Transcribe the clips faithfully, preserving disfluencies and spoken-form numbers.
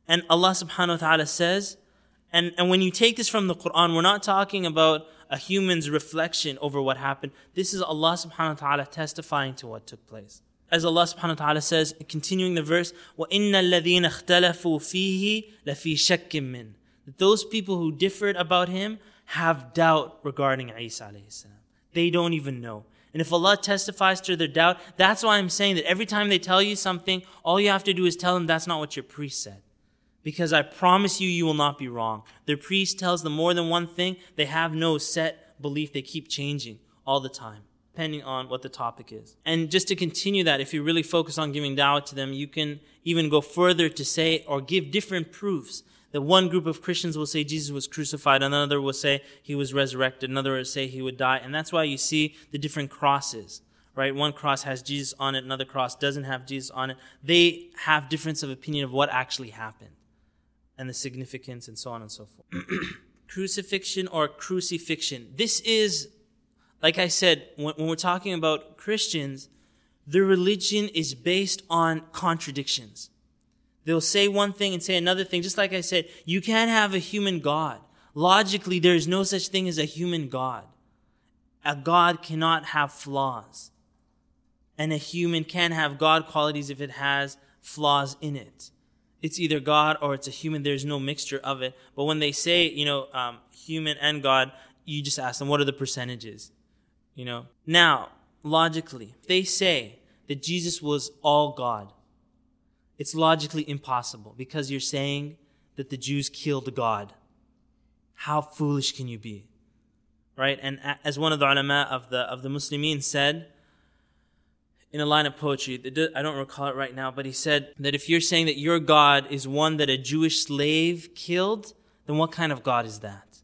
And Allah subhanahu wa ta'ala says, and, and when you take this from the Quran, we're not talking about a human's reflection over what happened. This is Allah subhanahu wa ta'ala testifying to what took place. As Allah subhanahu wa ta'ala says, continuing the verse, وَإِنَّ الَّذِينَ اخْتَلَفُوا فِيهِ لَفِي شَكٍّ مِّنْ. That those people who differed about him have doubt regarding Isa alayhi salam. They don't even know. And if Allah testifies to their doubt, that's why I'm saying that every time they tell you something, all you have to do is tell them that's not what your priest said. Because I promise you, you will not be wrong. Their priest tells them more than one thing. They have no set belief. They keep changing all the time, depending on what the topic is. And just to continue that, if you really focus on giving da'wah to them, you can even go further to say or give different proofs. That one group of Christians will say Jesus was crucified, another will say he was resurrected, another will say he would die. And that's why you see the different crosses, right? One cross has Jesus on it, another cross doesn't have Jesus on it. They have difference of opinion of what actually happened and the significance and so on and so forth. Crucifixion or crucifixion. This is, like I said, when, when we're talking about Christians, their religion is based on contradictions. They'll say one thing and say another thing. Just like I said, you can't have a human God. Logically, there is no such thing as a human God. A God cannot have flaws. And a human can have God qualities if it has flaws in it. It's either God or it's a human. There's no mixture of it. But when they say, you know, um, human and God, you just ask them, what are the percentages? You know. Now, logically, if they say that Jesus was all God, it's logically impossible because you're saying that the Jews killed God. How foolish can you be? Right? And as one of the ulama of the of the Muslimin said, in a line of poetry, I don't recall it right now, but he said that if you're saying that your God is one that a Jewish slave killed, then what kind of God is that?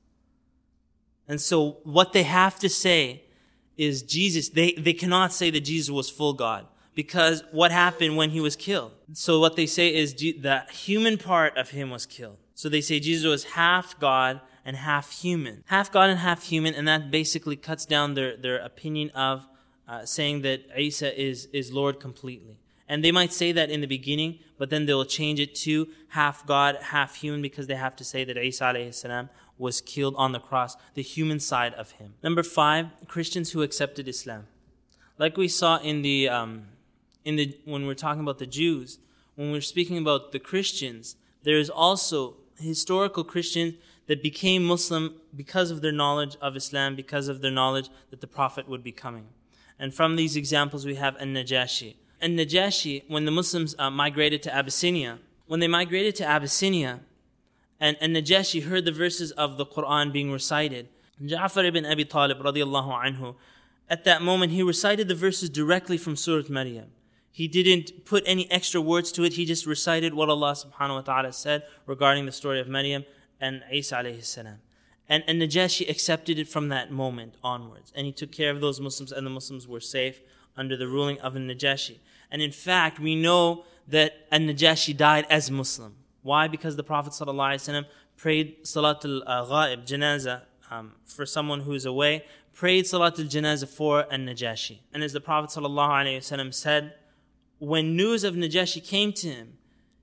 And so what they have to say is Jesus, they, they cannot say that Jesus was full God. Because what happened when he was killed? So what they say is the human part of him was killed. So they say Jesus was half God and half human. Half God and half human, and that basically cuts down their, their opinion of uh, saying that Isa is, is Lord completely. And they might say that in the beginning, but then they'll change it to half God, half human, because they have to say that Isa alayhi salam was killed on the cross, the human side of him. Number five, Christians who accepted Islam. Like we saw in the... Um, In the, when we're talking about the Jews, when we're speaking about the Christians, there is also historical Christians that became Muslim because of their knowledge of Islam, because of their knowledge that the Prophet would be coming. And from these examples, we have An-Najashi. An-Najashi, when the Muslims uh, migrated to Abyssinia, when they migrated to Abyssinia, and An-Najashi heard the verses of the Quran being recited, Ja'far ibn Abi Talib radiallahu anhu, at that moment, he recited the verses directly from Surah Maryam. He didn't put any extra words to it. He just recited what Allah subhanahu wa ta'ala said regarding the story of Maryam and Isa alayhi salam. And, and Najashi accepted it from that moment onwards. And he took care of those Muslims, and the Muslims were safe under the ruling of Najashi. And in fact, we know that Najashi died as Muslim. Why? Because the Prophet sallallahu alaihi wasallam prayed Salatul Ghaib, Janazah, um, for someone who's away, prayed Salatul Janazah for Najashi. And as the Prophet sallallahu alaihi wasallam said, when news of Najashi came to him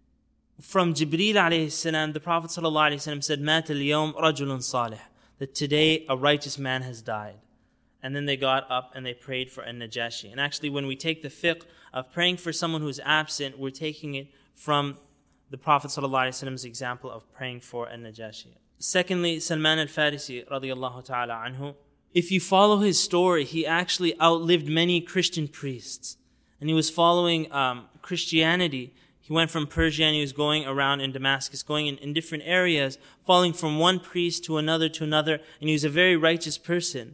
from Jibreel alayhi salam, the Prophet sallallahu alaihi wasallam said, "Mat al-yawm rajulun salih," that today a righteous man has died. And then they got up and they prayed for An-Najashi. And actually, when we take the fiqh of praying for someone who's absent, we're taking it from the Prophet sallallahu alaihi wasallam's example of praying for An-Najashi. Secondly, Salman al-Farisi radiyallahu ta'ala anhu. If you follow his story, he actually outlived many Christian priests. And he was following um, Christianity. He went from Persia and he was going around in Damascus, going in, in different areas, following from one priest to another to another. And he was a very righteous person.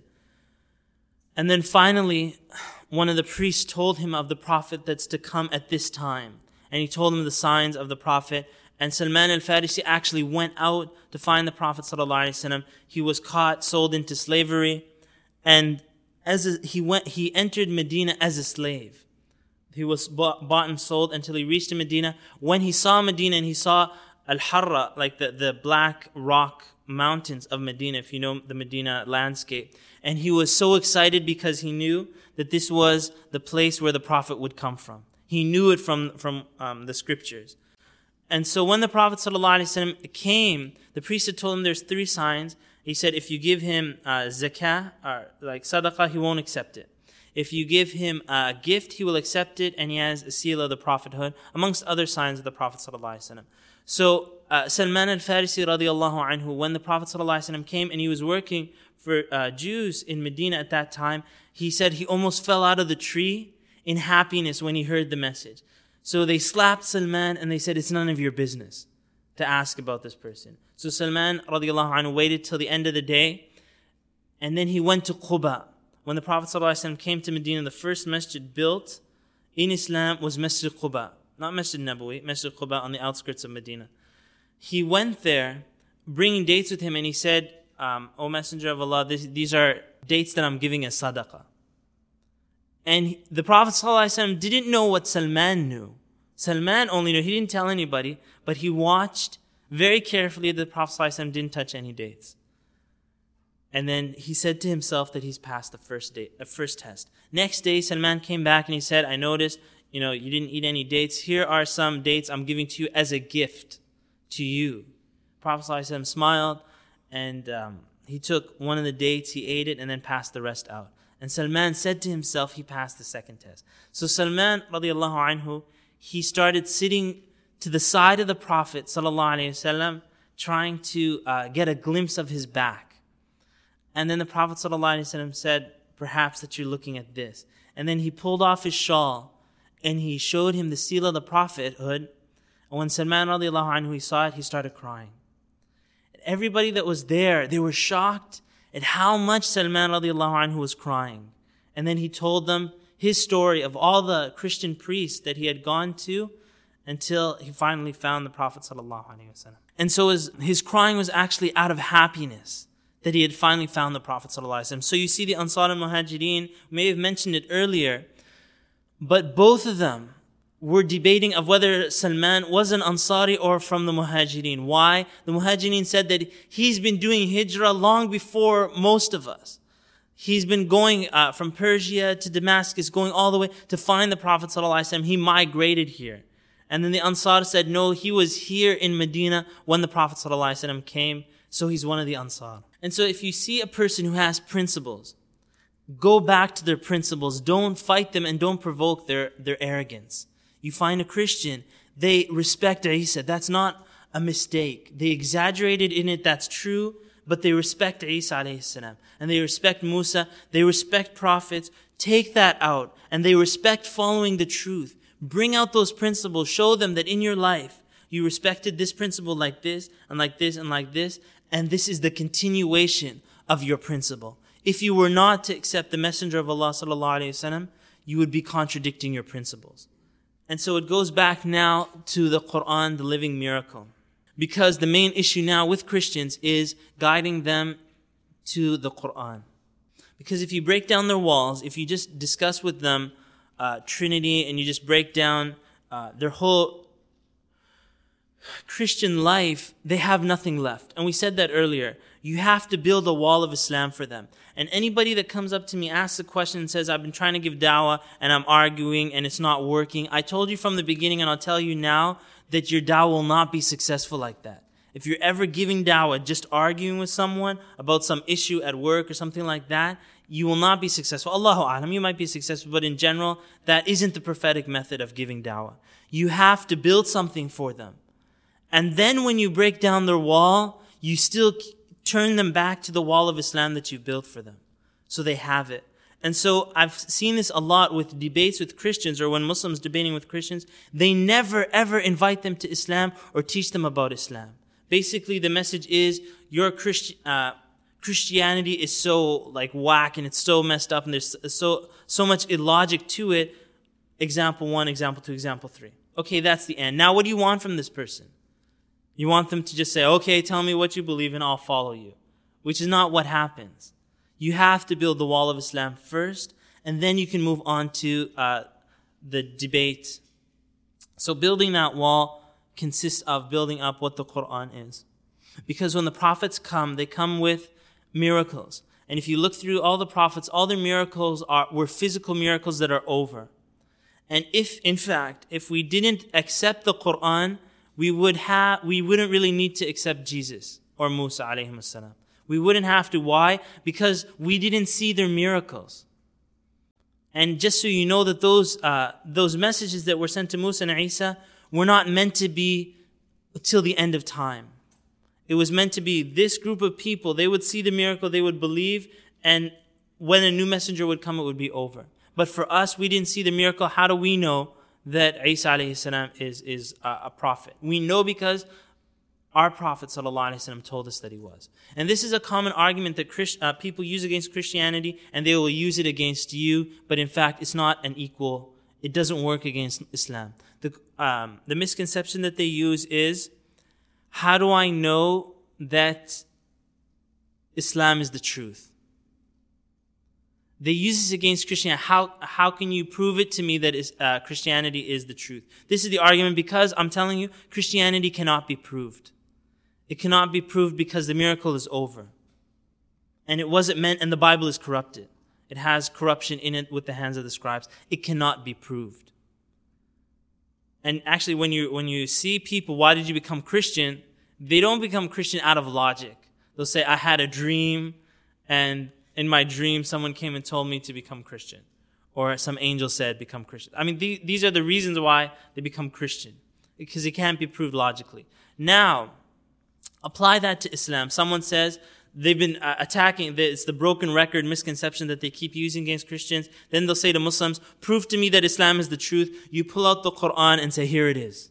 And then finally, one of the priests told him of the Prophet that's to come at this time. And he told him the signs of the Prophet. And Salman al-Farisi actually went out to find the Prophet ﷺ. He was caught, sold into slavery. And as a, he went, he entered Medina as a slave. He was bought, bought and sold until he reached Medina. When he saw Medina and he saw Al-Harra, like the, the black rock mountains of Medina, if you know the Medina landscape. And he was so excited because he knew that this was the place where the Prophet would come from. He knew it from, from um, the scriptures. And so when the Prophet ﷺ came, the priest had told him there's three signs. He said if you give him uh, zakah, or like sadaqah, he won't accept it. If you give him a gift, he will accept it, and he has a seal of the prophethood, amongst other signs of the Prophet ﷺ. So uh, Salman al-Farisi radiallahu anhu, when the Prophet ﷺ came and he was working for uh, Jews in Medina at that time, he said he almost fell out of the tree in happiness when he heard the message. So they slapped Salman and they said, it's none of your business to ask about this person. So Salman radiallahu anhu waited till the end of the day, and then he went to Quba. When the Prophet ﷺ came to Medina, the first masjid built in Islam was Masjid Quba. Not Masjid Nabawi, Masjid Quba on the outskirts of Medina. He went there, bringing dates with him, and he said, um, O Messenger of Allah, this, these are dates that I'm giving as sadaqah. And he, the Prophet ﷺ didn't know what Salman knew. Salman only knew, he didn't tell anybody, but he watched very carefully that the Prophet ﷺ didn't touch any dates. And then he said to himself that he's passed the first day, the first test. Next day, Salman came back and he said, I noticed, you know, you didn't eat any dates. Here are some dates I'm giving to you as a gift to you. Prophet ﷺ smiled, and um, he took one of the dates, he ate it, and then passed the rest out. And Salman said to himself, he passed the second test. So Salman, radiallahu anhu, he started sitting to the side of the Prophet sallallahu alaihi wasallam, trying to uh, get a glimpse of his back. And then the Prophet ﷺ said, perhaps that you're looking at this. And then he pulled off his shawl and he showed him the seal of the prophethood. And when Salman radiallahu anhu, he saw it, he started crying. And everybody that was there, they were shocked at how much Salman radiallahu anhu was crying. And then he told them his story of all the Christian priests that he had gone to until he finally found the Prophet ﷺ. And so his, his crying was actually out of happiness that he had finally found the Prophet ﷺ. So you see the Ansar and Muhajirin, may have mentioned it earlier, but both of them were debating of whether Salman was an Ansari or from the Muhajirin. Why? The Muhajirin said that he's been doing hijrah long before most of us. He's been going uh, from Persia to Damascus, going all the way to find the Prophet ﷺ. He migrated here. And then the Ansar said, no, he was here in Medina when the Prophet ﷺ came, so he's one of the Ansar. And so if you see a person who has principles, go back to their principles. Don't fight them and don't provoke their, their arrogance. You find a Christian, they respect Isa. That's not a mistake. They exaggerated in it, that's true, but they respect Isa alayhi salam. And they respect Musa. They respect prophets. Take that out. And they respect following the truth. Bring out those principles. Show them that in your life, you respected this principle like this, and like this, and like this. And this is the continuation of your principle. If you were not to accept the Messenger of Allah sallallahu alaihi wasallam, you would be contradicting your principles. And so it goes back now to the Quran, the living miracle. Because the main issue now with Christians is guiding them to the Quran. Because if you break down their walls, if you just discuss with them uh, Trinity and you just break down uh, their whole Christian life, they have nothing left. And we said that earlier. You have to build a wall of Islam for them. And anybody that comes up to me, asks a question and says, I've been trying to give da'wah and I'm arguing and it's not working. I told you from the beginning and I'll tell you now that your da'wah will not be successful like that. If you're ever giving da'wah, just arguing with someone about some issue at work or something like that, you will not be successful. Allahu a'lam, you might be successful, but in general, that isn't the prophetic method of giving da'wah. You have to build something for them. And then when you break down their wall, you still turn them back to the wall of Islam that you built for them. So they have it. And so I've seen this a lot with debates with Christians, or when Muslims debating with Christians, they never ever invite them to Islam or teach them about Islam. Basically the message is your Christi- uh, Christianity is so like whack and it's so messed up and there's so, so much illogic to it. Example one, example two, example three. Okay, that's the end. Now what do you want from this person? You want them to just say, okay, tell me what you believe and I'll follow you. Which is not what happens. You have to build the wall of Islam first, and then you can move on to uh, the debate. So building that wall consists of building up what the Quran is. Because when the prophets come, they come with miracles. And if you look through all the prophets, all their miracles are were physical miracles that are over. And if, in fact, if we didn't accept the Quran, we would have, we wouldn't really need to accept Jesus or Musa alayhi salam. We wouldn't have to. Why? Because we didn't see their miracles. And just so you know that those uh, those messages that were sent to Musa and Isa were not meant to be till the end of time. It was meant to be this group of people. They would see the miracle, they would believe, and when a new messenger would come, it would be over. But for us, we didn't see the miracle. How do we know that Isa alayhi salam is, is a, a prophet? We know because our Prophet sallallahu alaihi wasallam told us that he was. And this is a common argument that Christ, uh, people use against Christianity, and they will use it against you. But in fact, it's not an equal. It doesn't work against Islam. The um, the misconception that they use is, how do I know that Islam is the truth? They use this against Christianity. How how can you prove it to me that is, uh, Christianity is the truth? This is the argument because I'm telling you, Christianity cannot be proved. It cannot be proved because the miracle is over. And it wasn't meant, and the Bible is corrupted. It has corruption in it with the hands of the scribes. It cannot be proved. And actually, when you when you see people, why did you become Christian? They don't become Christian out of logic. They'll say, I had a dream, and in my dream, someone came and told me to become Christian. Or some angel said, become Christian. I mean, the, these are the reasons why they become Christian. Because it can't be proved logically. Now, apply that to Islam. Someone says they've been uh, attacking, it's the broken record misconception that they keep using against Christians. Then they'll say to Muslims, prove to me that Islam is the truth. You pull out the Quran and say, here it is.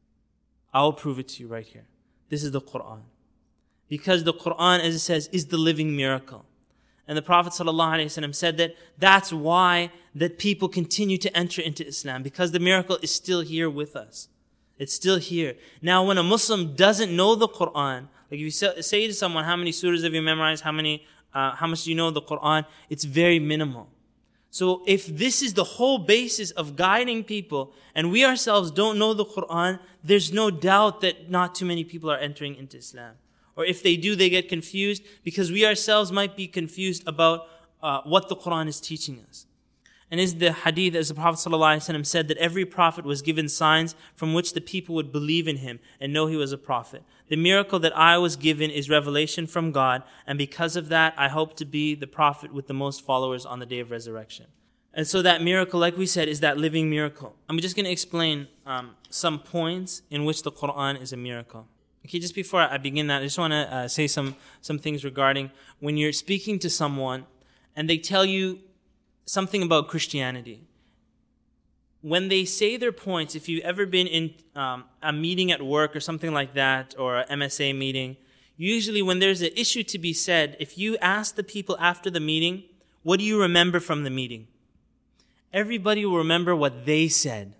I will prove it to you right here. This is the Quran. Because the Quran, as it says, is the living miracle. And the Prophet ﷺ said that that's why that people continue to enter into Islam. Because the miracle is still here with us. It's still here. Now, when a Muslim doesn't know the Quran, like if you say to someone, how many surahs have you memorized? How many, uh, how much do you know of the Quran? It's very minimal. So if this is the whole basis of guiding people, and we ourselves don't know the Quran, there's no doubt that not too many people are entering into Islam. Or if they do, they get confused because we ourselves might be confused about uh, what the Quran is teaching us. And is the hadith, as the Prophet ﷺ said, that every prophet was given signs from which the people would believe in him and know he was a prophet. The miracle that I was given is revelation from God, and because of that, I hope to be the prophet with the most followers on the day of resurrection. And so that miracle, like we said, is that living miracle. I'm just going to explain um, some points in which the Quran is a miracle. Okay, just before I begin that, I just want to uh, say some, some things regarding when you're speaking to someone and they tell you something about Christianity. When they say their points, if you've ever been in um, a meeting at work or something like that, or an M S A meeting, usually when there's an issue to be said, if you ask the people after the meeting, what do you remember from the meeting? Everybody will remember what they said.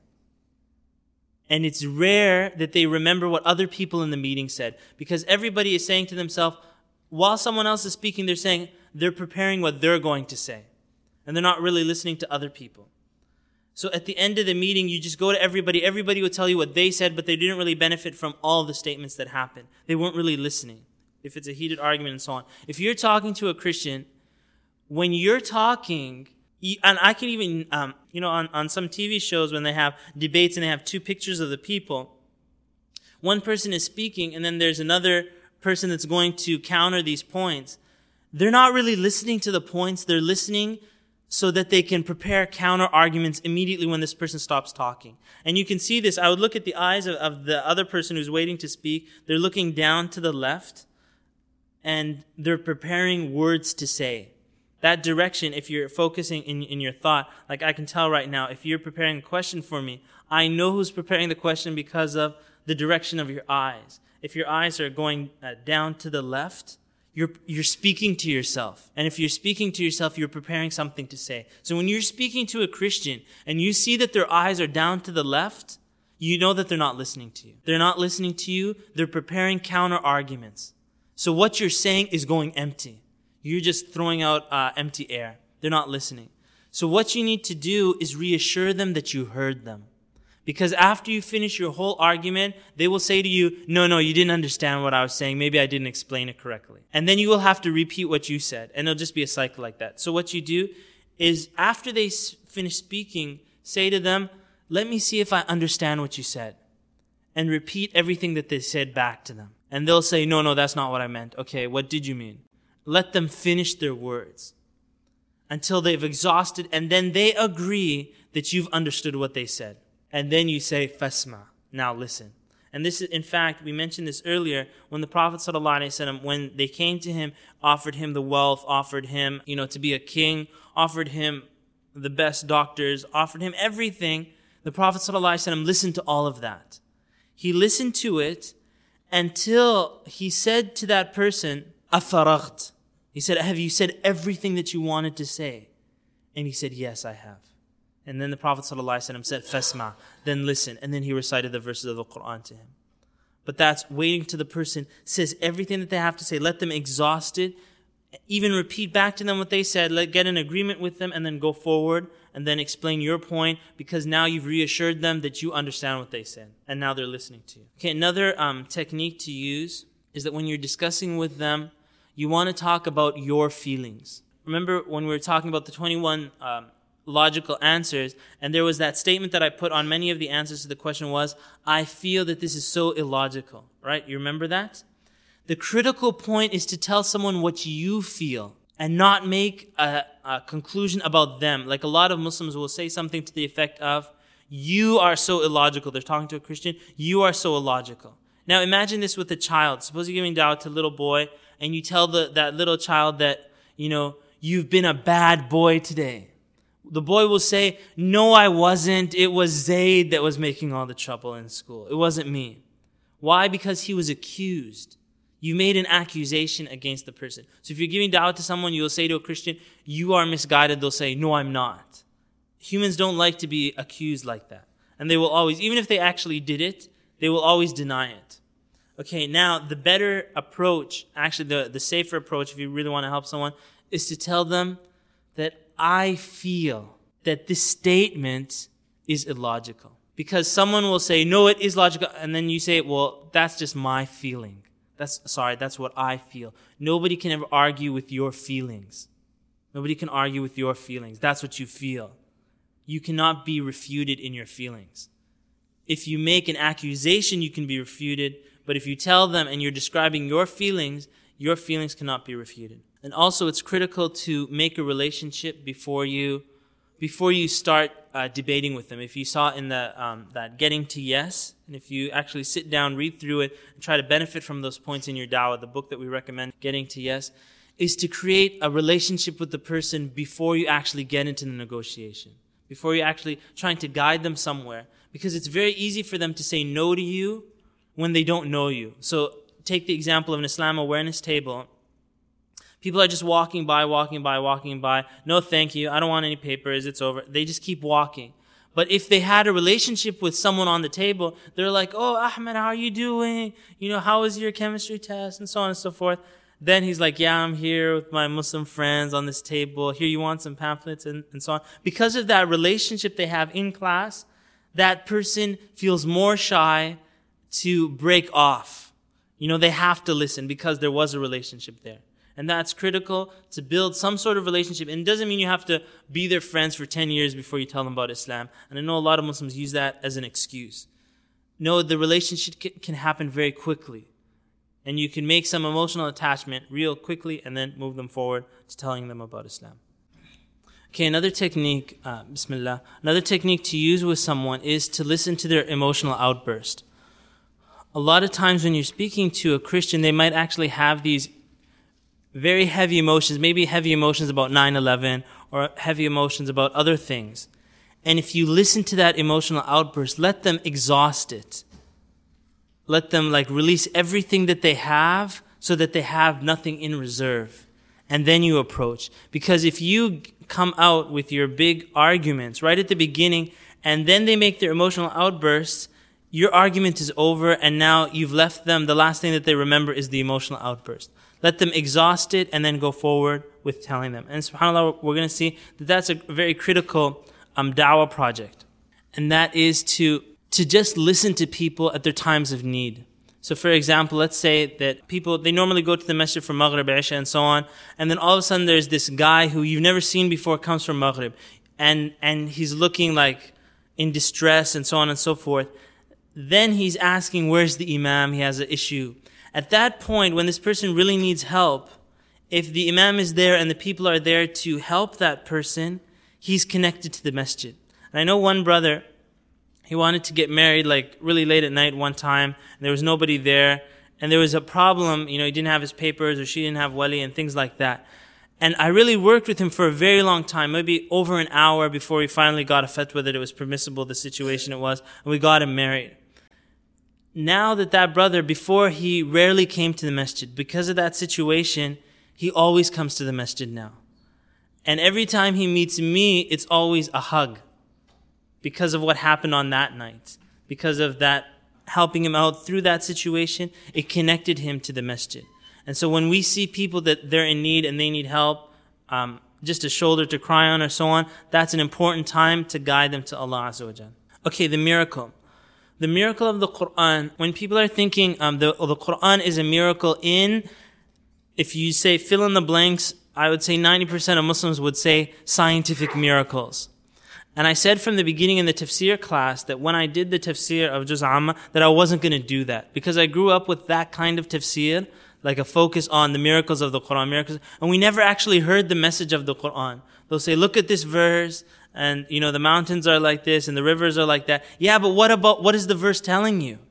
And it's rare that they remember what other people in the meeting said, because everybody is saying to themselves, while someone else is speaking, they're saying, they're preparing what they're going to say. And they're not really listening to other people. So at the end of the meeting, you just go to everybody. Everybody will tell you what they said, but they didn't really benefit from all the statements that happened. They weren't really listening. If it's a heated argument and so on. If you're talking to a Christian, when you're talking, and I can even, um, you know, on, on some T V shows when they have debates and they have two pictures of the people, one person is speaking and then there's another person that's going to counter these points. They're not really listening to the points. They're listening so that they can prepare counter arguments immediately when this person stops talking. And you can see this. I would look at the eyes of, of the other person who's waiting to speak. They're looking down to the left and they're preparing words to say. That direction, if you're focusing in, in your thought, like I can tell right now, if you're preparing a question for me, I know who's preparing the question because of the direction of your eyes. If your eyes are going uh, down to the left, you're, you're speaking to yourself. And if you're speaking to yourself, you're preparing something to say. So when you're speaking to a Christian and you see that their eyes are down to the left, you know that they're not listening to you. They're not listening to you. They're preparing counter arguments. So what you're saying is going empty. You're just throwing out uh, empty air. They're not listening. So what you need to do is reassure them that you heard them. Because after you finish your whole argument, they will say to you, no, no, you didn't understand what I was saying. Maybe I didn't explain it correctly. And then you will have to repeat what you said. And it'll just be a cycle like that. So what you do is after they finish speaking, say to them, let me see if I understand what you said. and repeat everything that they said back to them. And they'll say, no, no, that's not what I meant. Okay, what did you mean? Let them finish their words until they've exhausted, and then they agree that you've understood what they said. And then you say, fasma, now listen. And this is, in fact, we mentioned this earlier, when the Prophet ﷺ, when they came to him, offered him the wealth, offered him, you know, to be a king, offered him the best doctors, offered him everything, the Prophet ﷺ listened to all of that. He listened to it until he said to that person, أَفَرَغْتَ. He said, have you said everything that you wanted to say? And he said, yes, I have. And then the Prophet ﷺ said, Fasma, then listen. And then he recited the verses of the Quran to him. But that's waiting till the person says everything that they have to say. Let them exhaust it. Even repeat back to them what they said. Let get an agreement with them and then go forward and then explain your point, because now you've reassured them that you understand what they said. And now they're listening to you. Okay, another um, technique to use is that when you're discussing with them, you want to talk about your feelings. Remember when we were talking about the twenty-one um, logical answers, and there was that statement that I put on many of the answers to the question was, I feel that this is so illogical, right? You remember that? The critical point is to tell someone what you feel and not make a, a conclusion about them. Like a lot of Muslims will say something to the effect of, you are so illogical. They're talking to a Christian. You are so illogical. Now imagine this with a child. Suppose you're giving dawah to a little boy and you tell the, that little child that, you know, you've been a bad boy today. The boy will say, no, I wasn't. It was Zayd that was making all the trouble in school. It wasn't me. Why? Because he was accused. You made an accusation against the person. So if you're giving da'wah to someone, you'll say to a Christian, you are misguided. They'll say, no, I'm not. Humans don't like to be accused like that. And they will always, even if they actually did it, they will always deny it. Okay, now the better approach, actually the, the safer approach if you really want to help someone, is to tell them that I feel that this statement is illogical. Because someone will say, no, it is logical. And then you say, well, that's just my feeling. That's, sorry, that's what I feel. Nobody can ever argue with your feelings. Nobody can argue with your feelings. That's what you feel. You cannot be refuted in your feelings. If you make an accusation, you can be refuted. But if you tell them and you're describing your feelings, your feelings cannot be refuted. And also it's critical to make a relationship before you before you start uh, debating with them. If you saw in the um, that Getting to Yes, and if you actually sit down, read through it, and try to benefit from those points in your da'wah, the book that we recommend, Getting to Yes, is to create a relationship with the person before you actually get into the negotiation, before you're actually trying to guide them somewhere. Because it's very easy for them to say no to you when they don't know you. So take the example of an Islam awareness table. People are just walking by, walking by, walking by. No, thank you. I don't want any papers. It's over. They just keep walking. But if they had a relationship with someone on the table, they're like, oh, Ahmed, how are you doing? You know, how was your chemistry test? And so on and so forth. Then he's like, yeah, I'm here with my Muslim friends on this table. Here, you want some pamphlets and, and so on. Because of that relationship they have in class, that person feels more shy to break off. You know, they have to listen because there was a relationship there. And that's critical to build some sort of relationship. And it doesn't mean you have to be their friends for ten years before you tell them about Islam. And I know a lot of Muslims use that as an excuse. No, the relationship can happen very quickly. And you can make some emotional attachment real quickly and then move them forward to telling them about Islam. Okay, another technique, uh, Bismillah, another technique to use with someone is to listen to their emotional outburst. A lot of times when you're speaking to a Christian, they might actually have these very heavy emotions, maybe heavy emotions about nine eleven or heavy emotions about other things. And if you listen to that emotional outburst, let them exhaust it. Let them like release everything that they have so that they have nothing in reserve. And then you approach. Because if you come out with your big arguments right at the beginning and then they make their emotional outbursts, your argument is over and now you've left them. The last thing that they remember is the emotional outburst. Let them exhaust it and then go forward with telling them. And subhanAllah, we're going to see that that's a very critical um, da'wah project. And that is to, to just listen to people at their times of need. So for example, let's say that people, they normally go to the masjid for Maghrib, Isha and so on. And then all of a sudden there's this guy who you've never seen before comes from Maghrib. And, and he's looking like in distress and so on and so forth. then he's asking, where's the imam? He has an issue. At that point, when this person really needs help, if the imam is there and the people are there to help that person, he's connected to the masjid. And I know one brother, he wanted to get married like really late at night one time, and there was nobody there, and there was a problem, you know, he didn't have his papers or she didn't have wali and things like that. And I really worked with him for a very long time, maybe over an hour before we finally got a fatwa that it was permissible, the situation it was, and we got him married. Now that that brother, before he rarely came to the masjid, because of that situation, he always comes to the masjid now. And every time he meets me, it's always a hug. Because of what happened on that night. Because of that, helping him out through that situation, it connected him to the masjid. And so when we see people that they're in need and they need help, um, just a shoulder to cry on or so on, that's an important time to guide them to Allah Azza wa Jal. Okay, the miracle. The miracle of the Quran, when people are thinking um, the, the Quran is a miracle in, if you say fill in the blanks, I would say ninety percent of Muslims would say scientific miracles. And I said from the beginning in the tafsir class that when I did the tafsir of Juz' Amma, that I wasn't going to do that. Because I grew up with that kind of tafsir, like a focus on the miracles of the Quran, miracles, and we never actually heard the message of the Quran. They'll say, look at this verse, and you know, the mountains are like this, and the rivers are like that. Yeah, but what about, what is the verse telling you?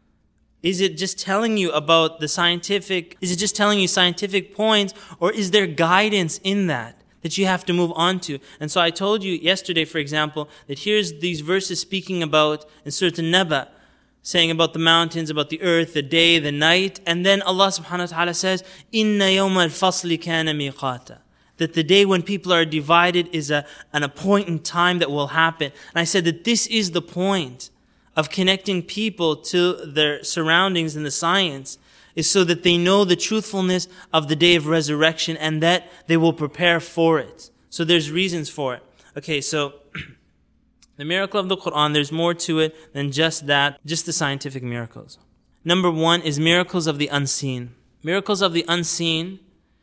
Is it just telling you about the scientific, is it just telling you scientific points, or is there guidance in that that you have to move on to? And so I told you yesterday, for example, that here's these verses speaking about, in Surah An-Naba, saying about the mountains, about the earth, the day, the night, and then Allah subhanahu wa ta'ala says, Inna yawma al-fasli kana miqata. That the day when people are divided is a, an appointed time that will happen. And I said that this is the point of connecting people to their surroundings and the science, is so that they know the truthfulness of the day of resurrection and that they will prepare for it. So there's reasons for it. Okay, so the miracle of the Quran, there's more to it than just that, just the scientific miracles. Number one is miracles of the unseen. Miracles of the unseen,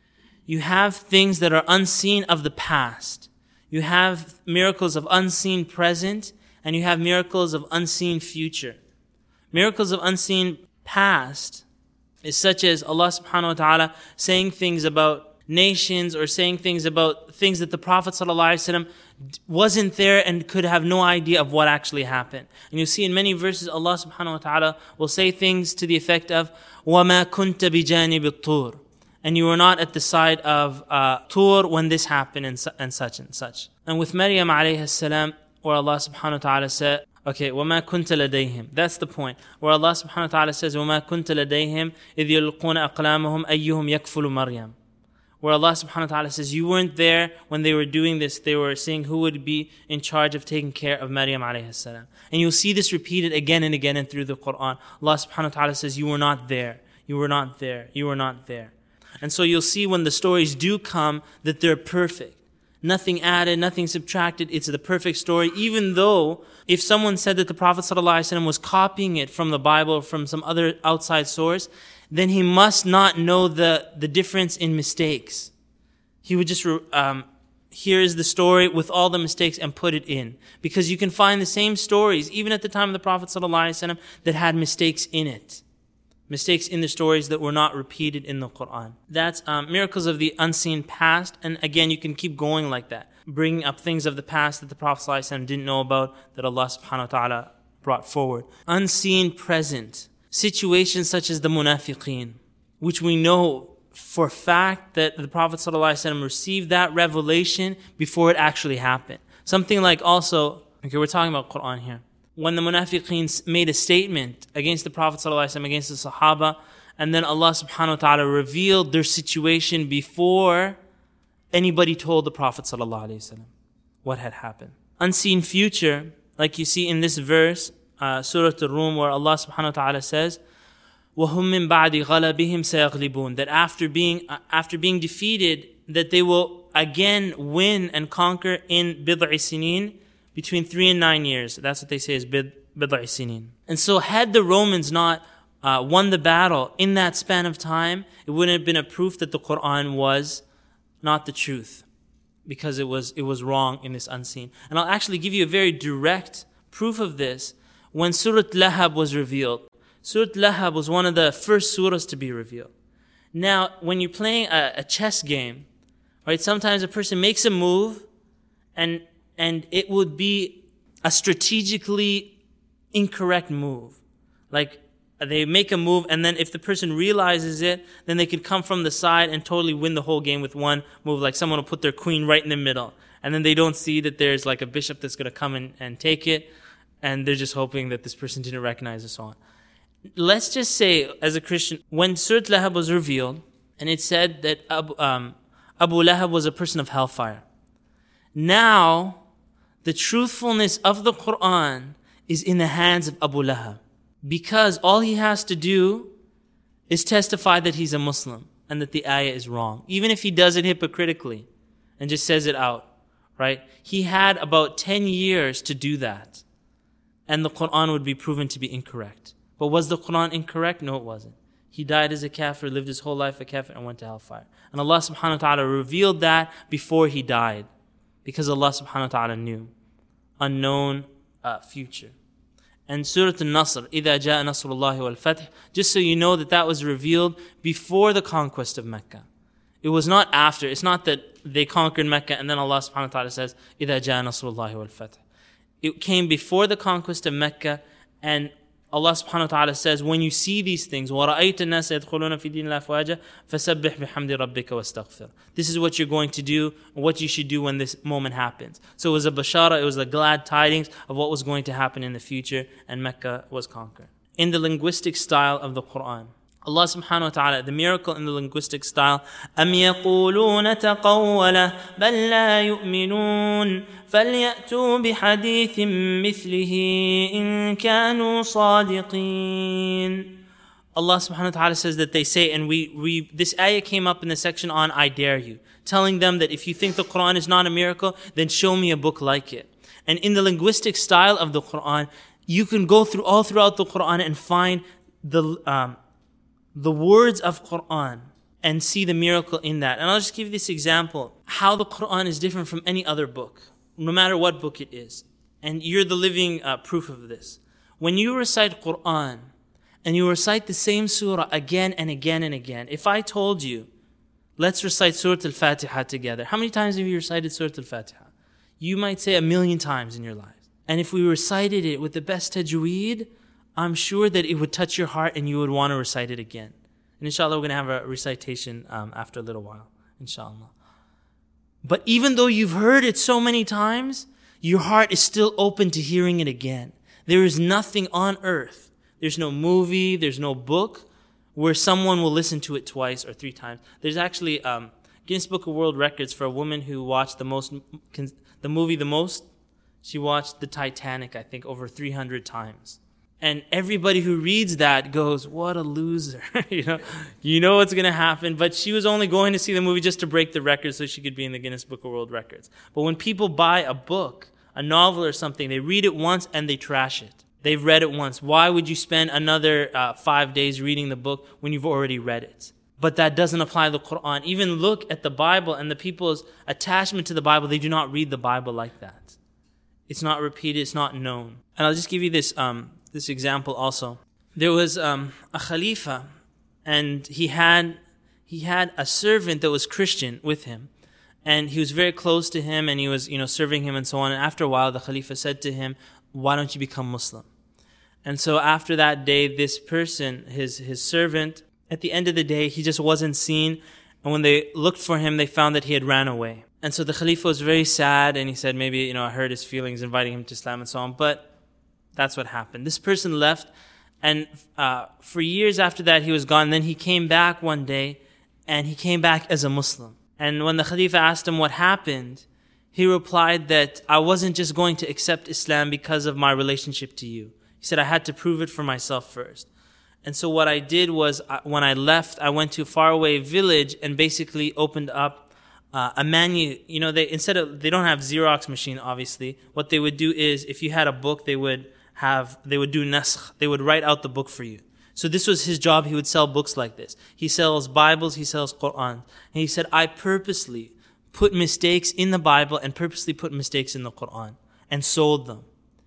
you have things that are unseen of the past. You have miracles of unseen present, and you have miracles of unseen future. Miracles of unseen past is such as Allah subhanahu wa ta'ala saying things about nations or saying things about things that the Prophet sallallahu alaihi wasallam wasn't there and could have no idea of what actually happened. And you see in many verses Allah subhanahu wa ta'ala will say things to the effect of وَمَا كُنْتَ بِجَانِبِ الطُّورِ, and you were not at the side of uh, Tur when this happened and, su- and such and such. And with Maryam alayhi salam, where Allah subhanahu wa ta'ala said, okay, وَمَا كُنْتَ لَدَيْهِمْ. That's the point. Where Allah subhanahu wa ta'ala says, وَمَا كُنْتَ لَدَيْهِمْ إِذْ يَلْقُونَ أَقْلَامَهُمْ أَيُّهُمْ يَكْفُلُ مَرْيَمْ. Where Allah subhanahu wa ta'ala says, you weren't there when they were doing this. They were seeing who would be in charge of taking care of Maryam alayhi salam. And you'll see this repeated again and again and through the Quran. Allah subhanahu wa ta'ala says, you were not there. You were not there. You were not there. And so you'll see when the stories do come that they're perfect. Nothing added, nothing subtracted. It's the perfect story. Even though if someone said that the Prophet ﷺ was copying it from the Bible or from some other outside source, then he must not know the, the difference in mistakes. He would just, um, here is the story with all the mistakes and put it in. Because you can find the same stories, even at the time of the Prophet ﷺ, that had mistakes in it. Mistakes in the stories that were not repeated in the Quran. That's um, miracles of the unseen past. And again, you can keep going like that. Bringing up things of the past that the Prophet ﷺ didn't know about, that Allah subhanahu wa ta'ala brought forward. Unseen present. Situations such as the munafiqeen, which we know for a fact that the Prophet ﷺ received that revelation before it actually happened. Something like also, okay, we're talking about Quran here. When the munafiqeen made a statement against the Prophet ﷺ, against the Sahaba, and then Allah subhanahu wa ta'ala revealed their situation before anybody told the Prophet ﷺ what had happened. Unseen future, like you see in this verse, uh, Surah Ar-Rum, where Allah subhanahu wa ta'ala says, وَهُمْ مِنْ بَعْدِ غَلَبِهِمْ سَيَغْلِبُونَ, that after being, uh, after being defeated, that they will again win and conquer in بِضْعِ سِنِينَ, between three and nine years. That's what they say is bid, bid'i sinin. And so had the Romans not uh, won the battle in that span of time, it wouldn't have been a proof that the Quran was not the truth, because it was it was wrong in this unseen. And I'll actually give you a very direct proof of this when Surah Lahab was revealed. Surah Lahab was one of the first surahs to be revealed. Now, when you're playing a, a chess game, right, sometimes a person makes a move and and it would be a strategically incorrect move. Like, they make a move, and then if the person realizes it, then they could come from the side and totally win the whole game with one move. Like, someone will put their queen right in the middle, and then they don't see that there's like a bishop that's going to come in and take it, and they're just hoping that this person didn't recognize it, so on. Let's just say, as a Christian, when Surah Lahab was revealed, and it said that Abu, um, Abu Lahab was a person of hellfire. Now, the truthfulness of the Quran is in the hands of Abu Lahab. Because all he has to do is testify that he's a Muslim and that the ayah is wrong. Even if he does it hypocritically and just says it out, right? He had about ten years to do that. And the Quran would be proven to be incorrect. But was the Quran incorrect? No, it wasn't. He died as a kafir, lived his whole life a kafir, and went to hellfire. And Allah subhanahu wa ta'ala revealed that before he died. Because Allah subhanahu wa ta'ala knew. Unknown uh, future. And Surah An-Nasr, إِذَا جَاءَ نَصْرُ اللَّهِ وَالْفَتْحِ, just so you know that that was revealed before the conquest of Mecca. It was not after. It's not that they conquered Mecca and then Allah subhanahu wa ta'ala says, إِذَا جَاءَ نَصْرُ اللَّهِ وَالْفَتْحِ. It came before the conquest of Mecca, and Allah subhanahu wa ta'ala says, when you see these things, وَرَأَيْتَ النَّاسَ يَدْخُلُونَ فِي دِينِ اللَّهِ أَفْوَاجًا فَسَبِّحْ بِحَمْدِ رَبِّكَ وَاسْتَغْفِرْ. This is what you're going to do, and what you should do when this moment happens. So it was a bashara, it was a glad tidings of what was going to happen in the future, and Mecca was conquered. In the linguistic style of the Quran, Allah subhanahu wa ta'ala, the miracle in the linguistic style, أَمْ يَقُولُونَ تَقَوَّلَهُ بَلْ لَا يُؤْمِنُونَ فَلْيَأْتُوا بِحَدِيثٍ مِثْلِهِ إِن كَانُوا صَادِقِينَ. Allah subhanahu wa ta'ala says that they say, and we, we this ayah came up in the section on I dare you, telling them that if you think the Quran is not a miracle, then show me a book like it. And in the linguistic style of the Quran, you can go through all throughout the Quran and find the um, the words of Quran and see the miracle in that. And I'll just give you this example, how the Quran is different from any other book, no matter what book it is. And you're the living uh, proof of this. When you recite Quran, and you recite the same surah again and again and again, if I told you, let's recite Surah Al-Fatiha together, how many times have you recited Surah Al-Fatiha? You might say a million times in your life. And if we recited it with the best tajweed, I'm sure that it would touch your heart and you would want to recite it again. And inshallah, we're going to have a recitation um, after a little while, inshallah. But even though you've heard it so many times, your heart is still open to hearing it again. There is nothing on earth, there's no movie, there's no book, where someone will listen to it twice or three times. There's actually um, Guinness Book of World Records for a woman who watched the most, the movie the most. She watched the Titanic, I think, over three hundred times. And everybody who reads that goes, what a loser. you know, you know what's going to happen. But she was only going to see the movie just to break the record so she could be in the Guinness Book of World Records. But when people buy a book, a novel or something, they read it once and they trash it. They've read it once. Why would you spend another uh, five days reading the book when you've already read it? But that doesn't apply to the Quran. Even look at the Bible and the people's attachment to the Bible. They do not read the Bible like that. It's not repeated. It's not known. And I'll just give you this um, this example also. There was um, a Khalifa, and he had he had a servant that was Christian with him, and he was very close to him, and he was you know serving him and so on. And after a while, the Khalifa said to him, "Why don't you become Muslim?" And so after that day, this person, his his servant, at the end of the day, he just wasn't seen. And when they looked for him, they found that he had ran away. And so the Khalifa was very sad, and he said, maybe, you know, I hurt his feelings, inviting him to Islam and so on. But that's what happened. This person left, and uh, for years after that, he was gone. Then he came back one day, and he came back as a Muslim. And when the Khalifa asked him what happened, he replied that I wasn't just going to accept Islam because of my relationship to you. He said, I had to prove it for myself first. And so what I did was, when I left, I went to a faraway village and basically opened up uh, a manu. You know, they instead of they don't have Xerox machine, obviously. What they would do is, if you had a book, they would have they would do nasakh. They would write out the book for you. So this was his job. He would sell books like this. He sells Bibles. He sells Quran. And he said, I purposely put mistakes in the Bible and purposely put mistakes in the Quran and sold them.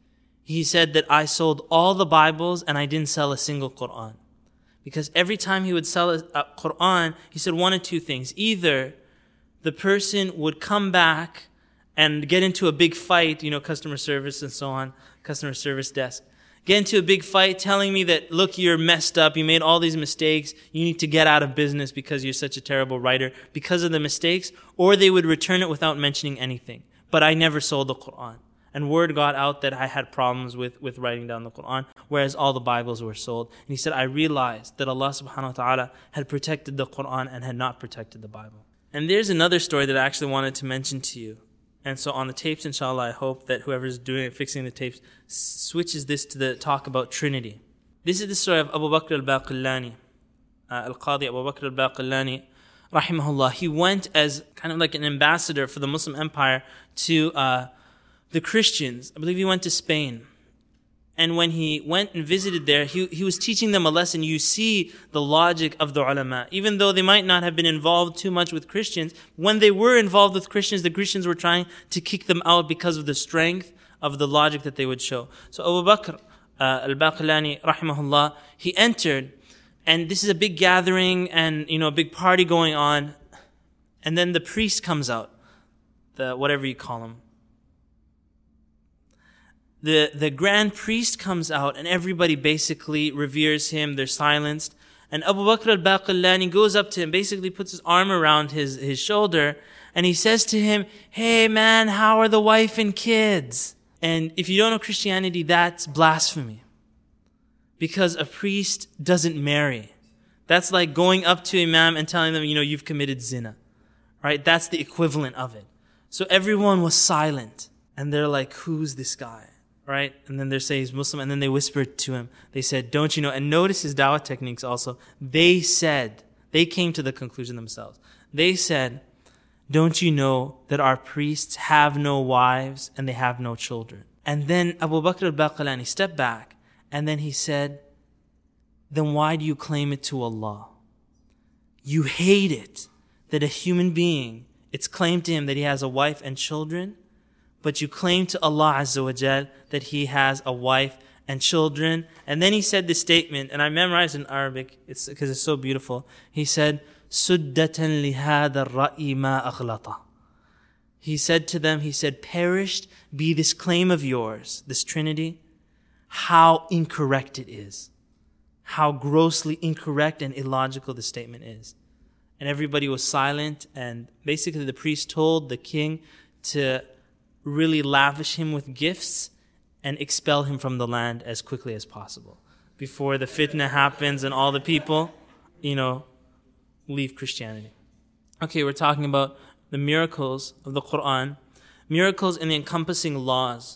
he said that I sold all the Bibles and I didn't sell a single Quran. Because every time he would sell a, a Quran, he said one of two things. Either the person would come back and get into a big fight, you know, customer service and so on, customer service desk, get into a big fight telling me that, look, you're messed up, you made all these mistakes, you need to get out of business because you're such a terrible writer because of the mistakes, or they would return it without mentioning anything. But I never sold the Quran. And word got out that I had problems with, with writing down the Quran, whereas all the Bibles were sold. And he said, I realized that Allah subhanahu wa ta'ala had protected the Quran and had not protected the Bible. And there's another story that I actually wanted to mention to you. And so on the tapes, inshallah, I hope that whoever's doing it, fixing the tapes, switches this to the talk about Trinity. This is the story of Abu Bakr al-Baqillani, uh, Al-Qadi Abu Bakr al-Baqillani, rahimahullah. He went as kind of like an ambassador for the Muslim Empire to uh, the Christians. I believe he went to Spain. And when he went and visited there, he, he was teaching them a lesson. You see the logic of the ulama. Even though they might not have been involved too much with Christians, when they were involved with Christians, the Christians were trying to kick them out because of the strength of the logic that they would show. So Abu Bakr uh, al-Baqillani, rahimahullah, he entered, and this is a big gathering and, you know, a big party going on. And then the priest comes out, the whatever you call him. The, the grand priest comes out and everybody basically reveres him. They're silenced. And Abu Bakr al-Baqillani goes up to him, basically puts his arm around his, his shoulder, and he says to him, hey man, how are the wife and kids? And if you don't know Christianity, that's blasphemy. Because a priest doesn't marry. That's like going up to Imam and telling them, you know, you've committed zina. Right? That's the equivalent of it. So everyone was silent. And they're like, who's this guy? Right? And then they say he's Muslim, and then they whispered to him. They said, don't you know? And notice his dawah techniques also. They said, they came to the conclusion themselves. They said, don't you know that our priests have no wives and they have no children? And then Abu Bakr al-Baqillani stepped back, and then he said, then why do you claim it to Allah? You hate it that a human being, it's claimed to him that he has a wife and children, but you claim to Allah Azza wa Jal that He has a wife and children. And then he said this statement, and I memorized in Arabic, it's because it's so beautiful. He said, Suddatan lihada ra'i ma aghlata. He said to them, he said, perished be this claim of yours, this Trinity, how incorrect it is. How grossly incorrect and illogical the statement is. And everybody was silent, and basically the priest told the king to really lavish him with gifts and expel him from the land as quickly as possible before the fitna happens and all the people, you know, leave Christianity. Okay, we're talking about the miracles of the Quran, miracles in the encompassing laws.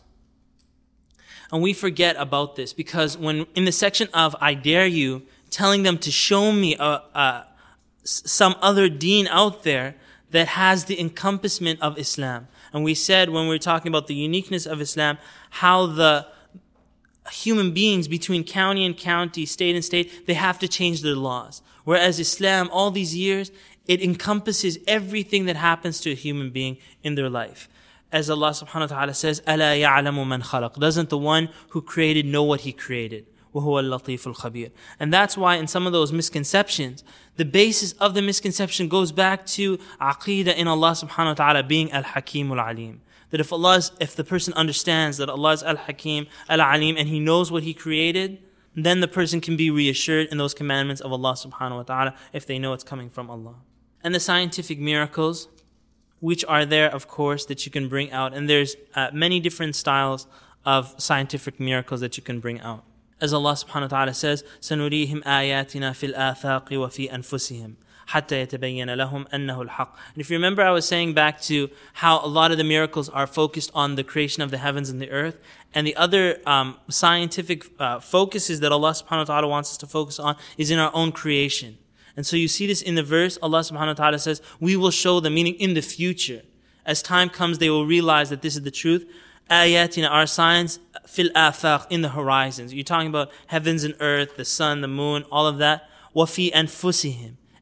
And we forget about this because when in the section of I dare you, telling them to show me a, a, some other deen out there that has the encompassment of Islam. And we said when we were talking about the uniqueness of Islam, how the human beings between county and county, state and state, they have to change their laws. Whereas Islam, all these years, it encompasses everything that happens to a human being in their life. As Allah subhanahu wa ta'ala says, أَلَا يَعْلَمُ مَنْ خَلَقَ. Doesn't the one who created know what he created? وَهُوَ اللَّطِيفُ الْخَبِيرُ. And that's why in some of those misconceptions, the basis of the misconception goes back to aqeedah in Allah subhanahu wa ta'ala being Al-Hakim Al-Alim. That if Allah is, if the person understands that Allah is Al-Hakim Al-Alim and He knows what He created, then the person can be reassured in those commandments of Allah subhanahu wa ta'ala if they know it's coming from Allah. And the scientific miracles, which are there, of course, that you can bring out. And there's uh, many different styles of scientific miracles that you can bring out. As Allah subhanahu wa ta'ala says, سَنُرِيهِمْ آيَاتِنَا فِي الْآثَاقِ وَفِي أَنفُسِهِمْ حَتَّى يَتَبَيَّنَ لَهُمْ أَنَّهُ الْحَقِّ. And if you remember, I was saying back to how a lot of the miracles are focused on the creation of the heavens and the earth. And the other um, scientific uh, focuses that Allah subhanahu wa ta'ala wants us to focus on is in our own creation. And so you see this in the verse, Allah subhanahu wa ta'ala says, we will show them, meaning in the future. As time comes, they will realize that this is the truth. Ayatina, our signs, fil afaq, in the horizons. You're talking about heavens and earth, the sun, the moon, all of that. Wafi anfusihim.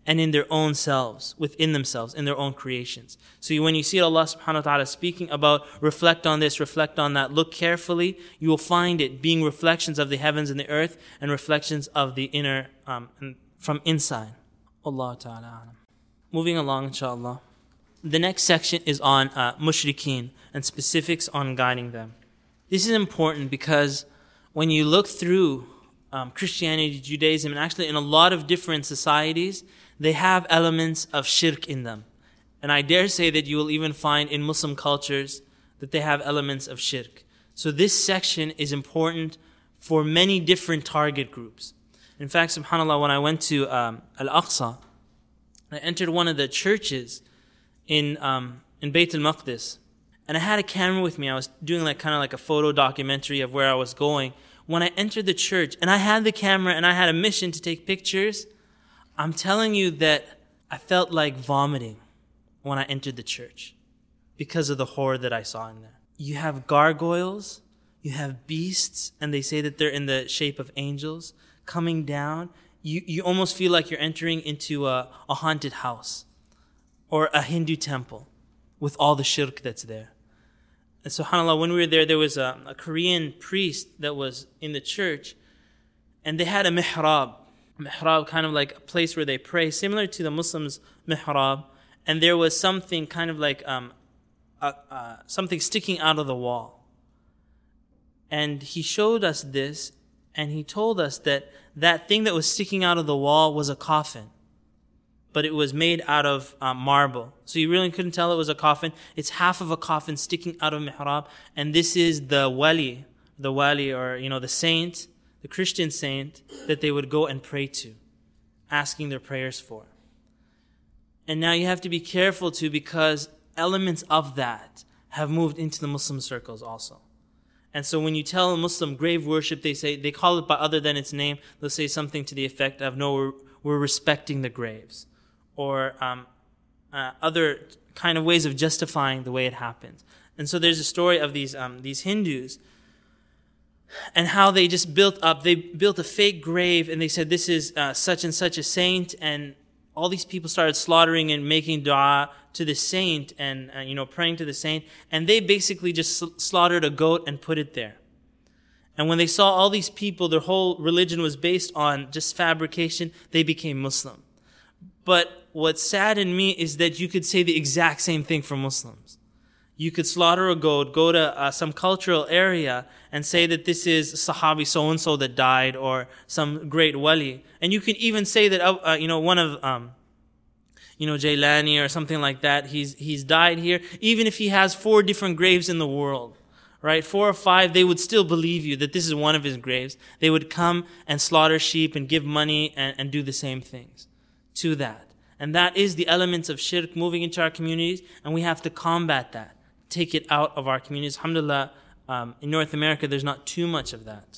and in their own selves, within themselves, in their own creations. So when you see Allah subhanahu wa ta'ala speaking about reflect on this, reflect on that, look carefully, you will find it being reflections of the heavens and the earth and reflections of the inner, um, from inside. Allah ta'ala alam. Moving along, inshallah. The next section is on uh, mushrikeen and specifics on guiding them. This is important because when you look through um, Christianity, Judaism, and actually in a lot of different societies, they have elements of shirk in them. And I dare say that you will even find in Muslim cultures that they have elements of shirk. So this section is important for many different target groups. In fact, subhanAllah, when I went to um, Al-Aqsa, I entered one of the churches in um, in Bayt al-Maqdis, and I had a camera with me. I was doing like kind of like a photo documentary of where I was going. When I entered the church, and I had the camera, and I had a mission to take pictures, I'm telling you that I felt like vomiting when I entered the church because of the horror that I saw in there. You have gargoyles, you have beasts, and they say that they're in the shape of angels coming down. You you almost feel like you're entering into a, a haunted house or a Hindu temple with all the shirk that's there. And subhanAllah, when we were there, there was a, a Korean priest that was in the church, and they had a mihrab. Mihrab, kind of like a place where they pray, similar to the Muslims' mihrab, and there was something kind of like um, uh, uh, something sticking out of the wall. And he showed us this, and he told us that that thing that was sticking out of the wall was a coffin, but it was made out of um, marble. So you really couldn't tell it was a coffin. It's half of a coffin sticking out of mihrab, and this is the wali, the wali, or you know, the saint, the Christian saint that they would go and pray to, asking their prayers for. And now you have to be careful too, because elements of that have moved into the Muslim circles also. And so when you tell a Muslim grave worship, they say, they call it by other than its name. They'll say something to the effect of, no, we're, we're respecting the graves. Or um, uh, other kind of ways of justifying the way it happens. And so there's a story of these um, these Hindus and how they just built up, they built a fake grave, and they said, this is uh, such and such a saint, and all these people started slaughtering and making dua to the saint and, uh, you know, praying to the saint, and they basically just sl- slaughtered a goat and put it there. And when they saw all these people, their whole religion was based on just fabrication, they became Muslim. But what saddened me is that you could say the exact same thing for Muslims. You could slaughter a goat, go to uh, some cultural area and say that this is Sahabi so-and-so that died, or some great wali. And you can even say that, uh, you know, one of, um, you know, Jailani or something like that, he's he's died here. Even if he has four different graves in the world, right? Four or five, they would still believe you that this is one of his graves. They would come and slaughter sheep and give money and, and do the same things to that. And that is the elements of shirk moving into our communities, and we have to combat that. Take it out of our communities. Alhamdulillah, um, in North America, there's not too much of that.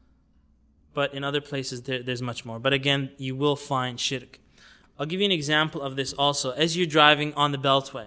But in other places, there, there's much more. But again, you will find shirk. I'll give you an example of this also. As you're driving on the Beltway,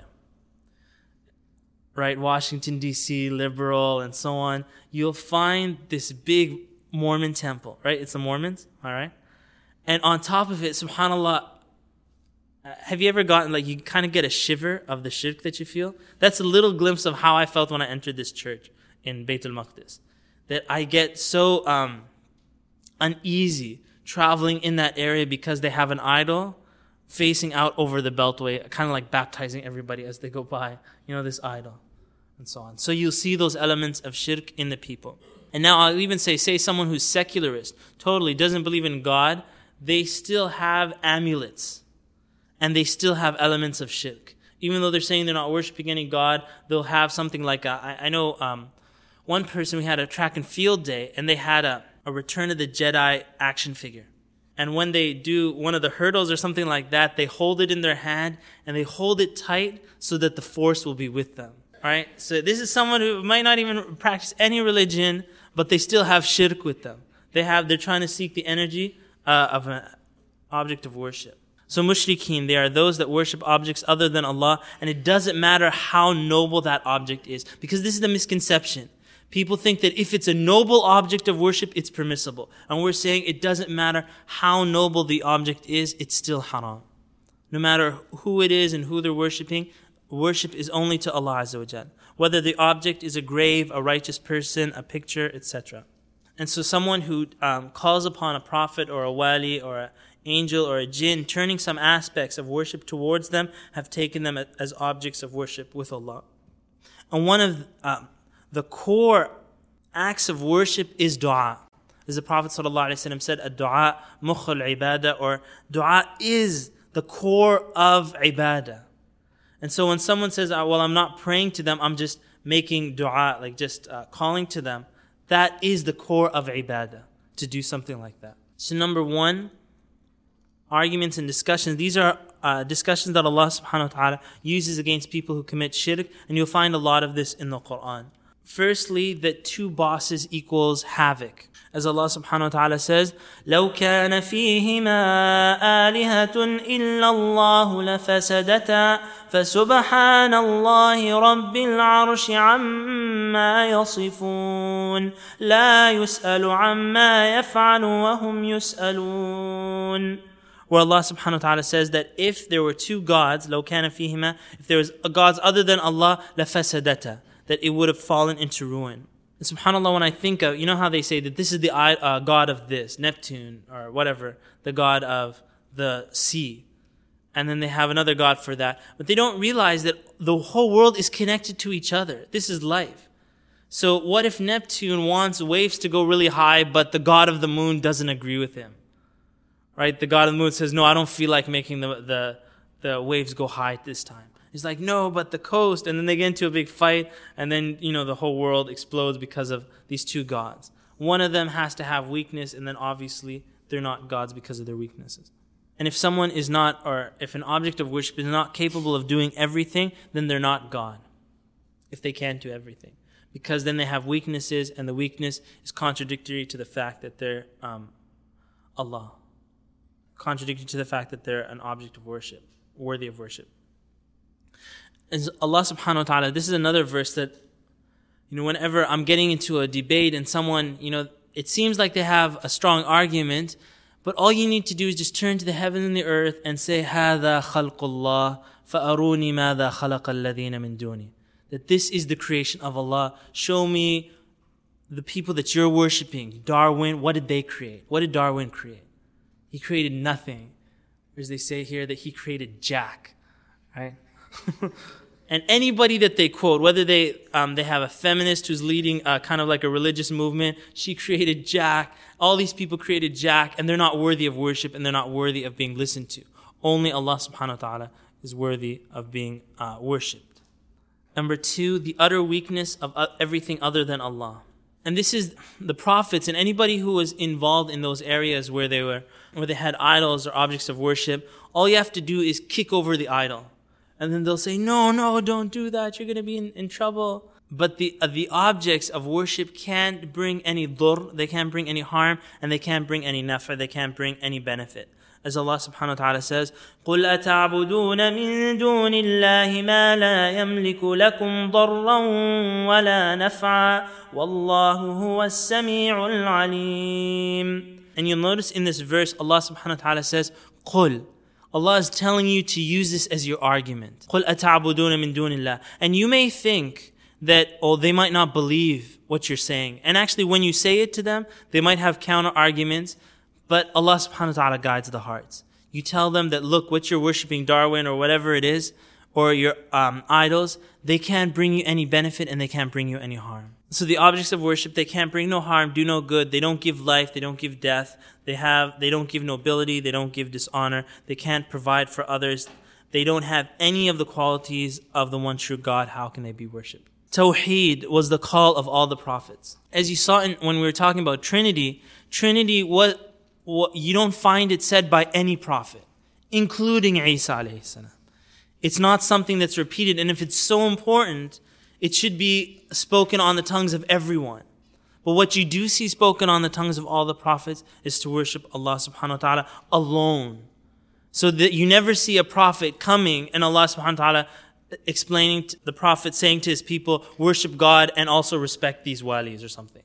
right, Washington, D C, liberal, and so on, you'll find this big Mormon temple, right? It's the Mormons, all right? And on top of it, subhanAllah, have you ever gotten, like, you kind of get a shiver of the shirk that you feel? That's a little glimpse of how I felt when I entered this church in Bayt al-Maqdis. That I get so um, uneasy traveling in that area because they have an idol facing out over the Beltway, kind of like baptizing everybody as they go by, you know, this idol, and so on. So you'll see those elements of shirk in the people. And now I'll even say, say someone who's secularist, totally doesn't believe in God, they still have amulets. And they still have elements of shirk. Even though they're saying they're not worshiping any God, they'll have something like, a, I, I know um, one person, we had a track and field day, and they had a, a Return of the Jedi action figure. And when they do one of the hurdles or something like that, they hold it in their hand, and they hold it tight so that the force will be with them. All right? So this is someone who might not even practice any religion, but they still have shirk with them. They have, they're trying to seek the energy uh, of an object of worship. So mushrikeen, they are those that worship objects other than Allah, and it doesn't matter how noble that object is, because this is the misconception. People think that if it's a noble object of worship, it's permissible. And we're saying it doesn't matter how noble the object is, it's still haram. no matter who it is and who they're worshipping, worship is only to Allah Azza wa Jal. Whether the object is a grave, a righteous person, a picture, et cetera. And so someone who um, calls upon a prophet or a wali or an angel or a jinn, turning some aspects of worship towards them, have taken them as objects of worship with Allah. And one of um, the core acts of worship is dua. As the Prophet ﷺ said, "Ad-du'a mukhul ibadah," or dua is the core of ibadah. And so when someone says, oh, well, I'm not praying to them, I'm just making dua, like just uh, calling to them, that is the core of ibadah, to do something like that. So number one, arguments and discussions. These are uh, discussions that Allah subhanahu wa ta'ala uses against people who commit shirk, and you'll find a lot of this in the Quran. Firstly, that two bosses equals havoc. As Allah subhanahu wa ta'ala says, لَوْ كَانَ فِيهِمَا آلِهَةٌ إِلَّا اللَّهُ لَفَسَدَتَا فَسُبْحَانَ اللَّهِ رَبِّ الْعَرْشِ عَمَّا يَصِفُونَ لَا يُسْأَلُ عَمَّا يَفْعَلُ وَهُمْ يُسْأَلُونَ. Where Allah subhanahu wa ta'ala says that if there were two gods, لَوْ كَانَ فِيهِمَا, if there was gods other than Allah, لَفَسَدَتَا, that it would have fallen into ruin. And subhanAllah, when I think of, you know how they say that this is the uh, god of this, Neptune, or whatever, the god of the sea. And then they have another god for that. But they don't realize that the whole world is connected to each other. This is life. So what if Neptune wants waves to go really high, but the god of the moon doesn't agree with him? Right? The god of the moon says, no, I don't feel like making the, the, the waves go high this time. He's like, no, but the coast. And then they get into a big fight. And then, you know, the whole world explodes because of these two gods. One of them has to have weakness. And then obviously they're not gods because of their weaknesses. And if someone is not, or if an object of worship is not capable of doing everything, then they're not God. If they can't do everything. Because then they have weaknesses. And the weakness is contradictory to the fact that they're um, Allah. Contradictory to the fact that they're an object of worship. Worthy of worship. As Allah subhanahu wa ta'ala, this is another verse that, you know, whenever I'm getting into a debate and someone, you know, it seems like they have a strong argument, but all you need to do is just turn to the heaven and the earth and say, هَذَا خَلْقُ اللَّهِ فَأَرُونِي مَاذَا خَلَقَ الَّذِينَ مِن دُونِي. That this is the creation of Allah. Show me the people that you're worshipping. Darwin, what did they create? What did Darwin create? He created nothing. Or as they say here, that he created Jack. Right? And anybody that they quote, whether they um, they have a feminist who's leading uh, kind of like a religious movement, she created Jack. All these people created Jack, and they're not worthy of worship, and they're not worthy of being listened to. Only Allah subhanahu wa ta'ala is worthy of being uh, worshipped. Number two, the utter weakness of uh, everything other than Allah. And this is the prophets and anybody who was involved in those areas where they were, where they had idols or objects of worship. All you have to do is kick over the idol. And then they'll say, no, no, don't do that. You're going to be in, in trouble. But the uh, the objects of worship can't bring any dur, they can't bring any harm, and they can't bring any nafa, they can't bring any benefit. As Allah subhanahu wa ta'ala says, قُلْ أَتَعْبُدُونَ مِن دُونِ اللَّهِ مَا لَا يَمْلِكُ لَكُمْ ضَرًّا وَلَا نَفْعًا وَاللَّهُ هُوَ السَّمِيعُ الْعَلِيمُ. And you'll notice in this verse, Allah subhanahu wa ta'ala says, قُلْ. Allah is telling you to use this as your argument. قُلْ أَتَعْبُدُونَ مِن دُونِ اللَّهِ. And you may think that, oh, they might not believe what you're saying. And actually, when you say it to them, they might have counter arguments. But Allah subhanahu wa ta'ala guides the hearts. You tell them that, look, what you're worshipping, Darwin or whatever it is, or your um, idols, they can't bring you any benefit and they can't bring you any harm. So the objects of worship, they can't bring no harm, do no good. They don't give life, they don't give death. They have, they don't give nobility, they don't give dishonor. They can't provide for others. They don't have any of the qualities of the one true God. How can they be worshipped? Tawheed was the call of all the prophets. As you saw in, when we were talking about Trinity, Trinity, what, what you don't find it said by any prophet, including Isa alayhi salam. It's not something that's repeated, and if it's so important, it should be spoken on the tongues of everyone. But what you do see spoken on the tongues of all the prophets is to worship Allah subhanahu wa ta'ala alone. So that you never see a prophet coming and Allah subhanahu wa ta'ala explaining to the prophet, saying to his people, worship God and also respect these walis or something.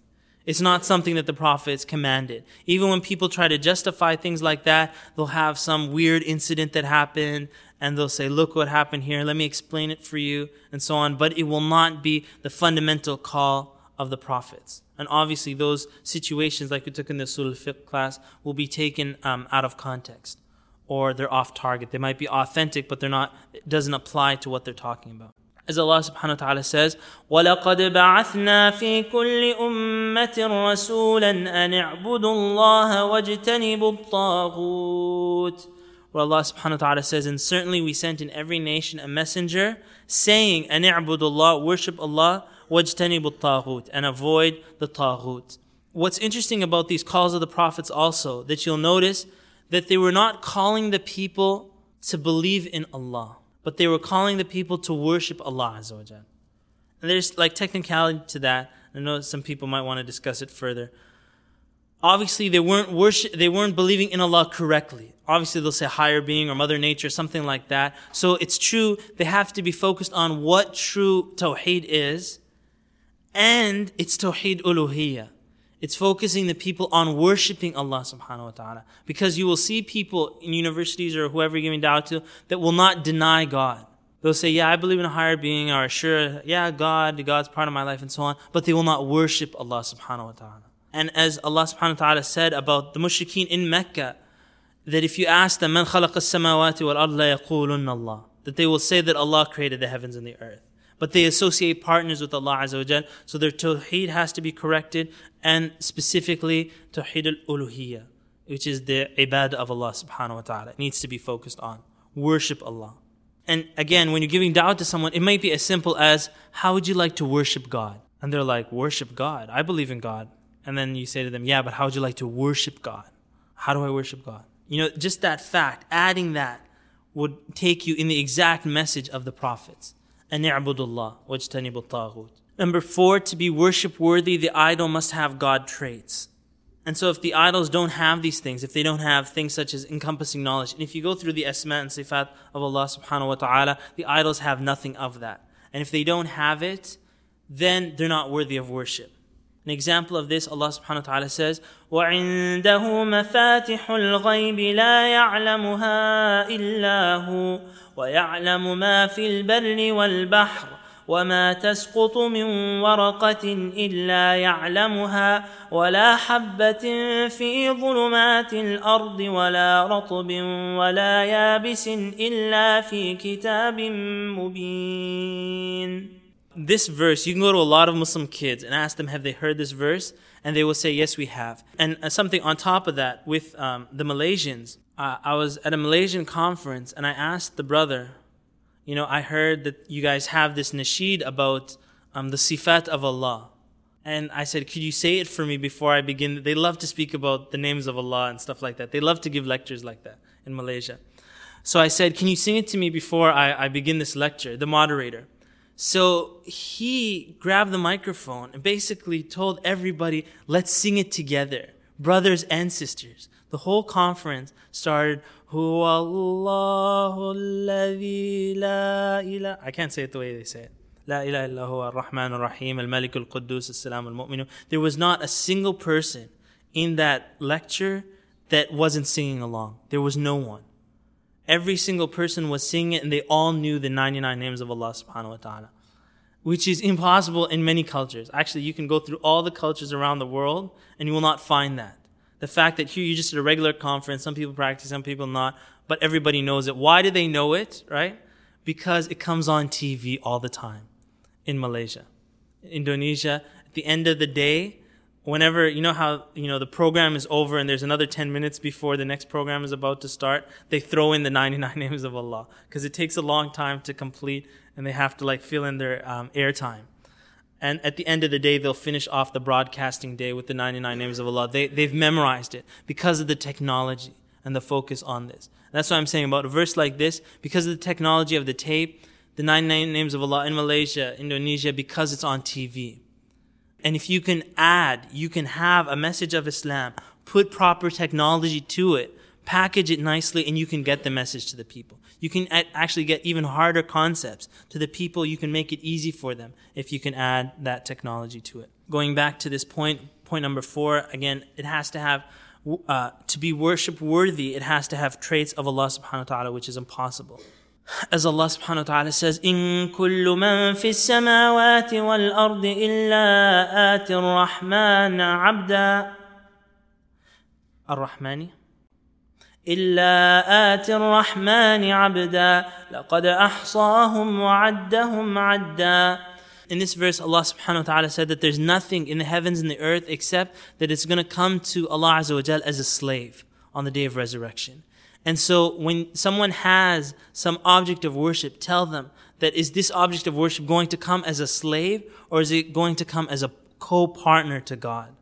It's not something that the prophets commanded. Even when people try to justify things like that, they'll have some weird incident that happened, and they'll say, look what happened here, let me explain it for you, and so on. But it will not be the fundamental call of the prophets. And obviously those situations, like we took in the Usul al-Fiqh class, will be taken um, out of context, or they're off target. They might be authentic, but they're not, it doesn't apply to what they're talking about. As Allah subhanahu wa ta'ala says, وَلَقَدْ بَعَثْنَا فِي كُلِّ أُمَّةٍ رَسُولًا أَنِ اعْبُدُوا اللَّهَ وَاجْتَنِبُوا الطَّاغُوتَ. Where Allah subhanahu wa ta'ala says, and certainly we sent in every nation a messenger saying, أَنِ اعْبُدُوا اللَّهَ, worship Allah, وَاجْتَنِبُوا الطَّاغُوتَ, and avoid the taghut. What's interesting about these calls of the prophets also, that you'll notice that they were not calling the people to believe in Allah, but they were calling the people to worship Allah Azza wa Jal. And there's like technicality to that. I know some people might want to discuss it further. Obviously, they weren't worship, they weren't believing in Allah correctly. Obviously, they'll say higher being or Mother Nature, something like that. So it's true, they have to be focused on what true Tawheed is, and it's Tawheed Uluhiyya. It's focusing the people on worshipping Allah subhanahu wa ta'ala. Because you will see people in universities or whoever you're giving da'wah to that will not deny God. They'll say, yeah, I believe in a higher being, or sure, yeah, God, God's part of my life, and so on. But they will not worship Allah subhanahu wa ta'ala. And as Allah subhanahu wa ta'ala said about the mushrikeen in Mecca, that if you ask them, مَنْ خَلَقَ السَّمَاوَاتِ وَالْأَرْضَ لَيَقُولُنَّ اللَّهِ, that they will say that Allah created the heavens and the earth. But they associate partners with Allah Azza wa Jal, so their tawheed has to be corrected, and specifically tawheed al-uluhiyya, which is the ibadah of Allah subhanahu wa ta'ala. It needs to be focused on. Worship Allah. And again, when you're giving da'wah to someone, it might be as simple as, how would you like to worship God? And they're like, worship God? I believe in God. And then you say to them, yeah, but how would you like to worship God? How do I worship God? You know, just that fact, adding that would take you in the exact message of the prophets. أَنِ اعْبُدُوا اللَّهَ وَاجْتَنِبُوا الطَّاغُوتَ. Number four, to be worship-worthy, the idol must have God traits. And so if the idols don't have these things, if they don't have things such as encompassing knowledge, and if you go through the asma and sifat of Allah subhanahu wa ta'ala, the idols have nothing of that. And if they don't have it, then they're not worthy of worship. An example of this, Allah subhanahu wa ta'ala says, وَعِندَهُ مَفَاتِحُ الْغَيْبِ لَا يَعْلَمُهَا إِلَّا هُوَ وَيَعْلَمُ مَا فِي الْبَرِّ وَالْبَحْرِ وَمَا تَسْقُطُ مِنْ وَرَقَةٍ إِلَّا يَعْلَمُهَا وَلَا حَبَّةٍ فِي ظُلُمَاتِ الْأَرْضِ وَلَا رَطْبٍ وَلَا يَابِسٍ إِلَّا فِي كِتَابٍ مُبِينٍ. This verse, you can go to a lot of Muslim kids and ask them, have they heard this verse? And they will say, yes, we have. And uh, something on top of that, with um, the Malaysians, uh, I was at a Malaysian conference and I asked the brother, you know, I heard that you guys have this nasheed about um, the sifat of Allah. And I said, could you say it for me before I begin? They love to speak about the names of Allah and stuff like that. They love to give lectures like that in Malaysia. So I said, can you sing it to me before I, I begin this lecture, the moderator? So he grabbed the microphone and basically told everybody, let's sing it together, brothers and sisters. The whole conference started, Huwa Allahu alladhi la ilaha. I can't say it the way they say it. La ilaha illa huwa ar-Rahman ar-Rahim, al-Malik al-Quddus, as-Salam al-Mu'minu. There was not a single person in that lecture that wasn't singing along. There was no one. Every single person was singing it, and they all knew the ninety-nine names of Allah subhanahu wa ta'ala, which is impossible in many cultures. Actually, you can go through all the cultures around the world, and you will not find that. The fact that here you're just at a regular conference, some people practice, some people not, but everybody knows it. Why do they know it, right? Because it comes on T V all the time in Malaysia. Indonesia, at the end of the day, whenever, you know how, you know, the program is over and there's another ten minutes before the next program is about to start, they throw in the ninety-nine names of Allah because it takes a long time to complete and they have to like fill in their um, airtime. And at the end of the day, they'll finish off the broadcasting day with the ninety-nine names of Allah. They, they've memorized it because of the technology and the focus on this. And that's what I'm saying about a verse like this, because of the technology of the tape, the ninety-nine names of Allah in Malaysia, Indonesia, because it's on T V. And if you can add, you can have a message of Islam, put proper technology to it, package it nicely, and you can get the message to the people. You can actually get even harder concepts to the people. You can make it easy for them if you can add that technology to it. Going back to this point, point number four, again, it has to have, uh, to be worship worthy, it has to have traits of Allah subhanahu wa ta'ala, which is impossible. As Allah subhanahu wa ta'ala says, إِن كُلُّ مَن فِي السَّمَاوَاتِ وَالْأَرْضِ إِلَّا آتِ الرَّحْمَنَ عَبْدًا الرحمن إِلَّا آتِ الرَّحْمَنِ عَبْدًا لَقَدْ أَحْصَاهُمْ وَعَدَّهُمْ عَدًّا. In this verse, Allah subhanahu wa ta'ala said that there's nothing in the heavens and the earth except that it's going to come to Allah Azza wa Jal as a slave on the day of resurrection. And so when someone has some object of worship, tell them that is this object of worship going to come as a slave or is it going to come as a co-partner to God?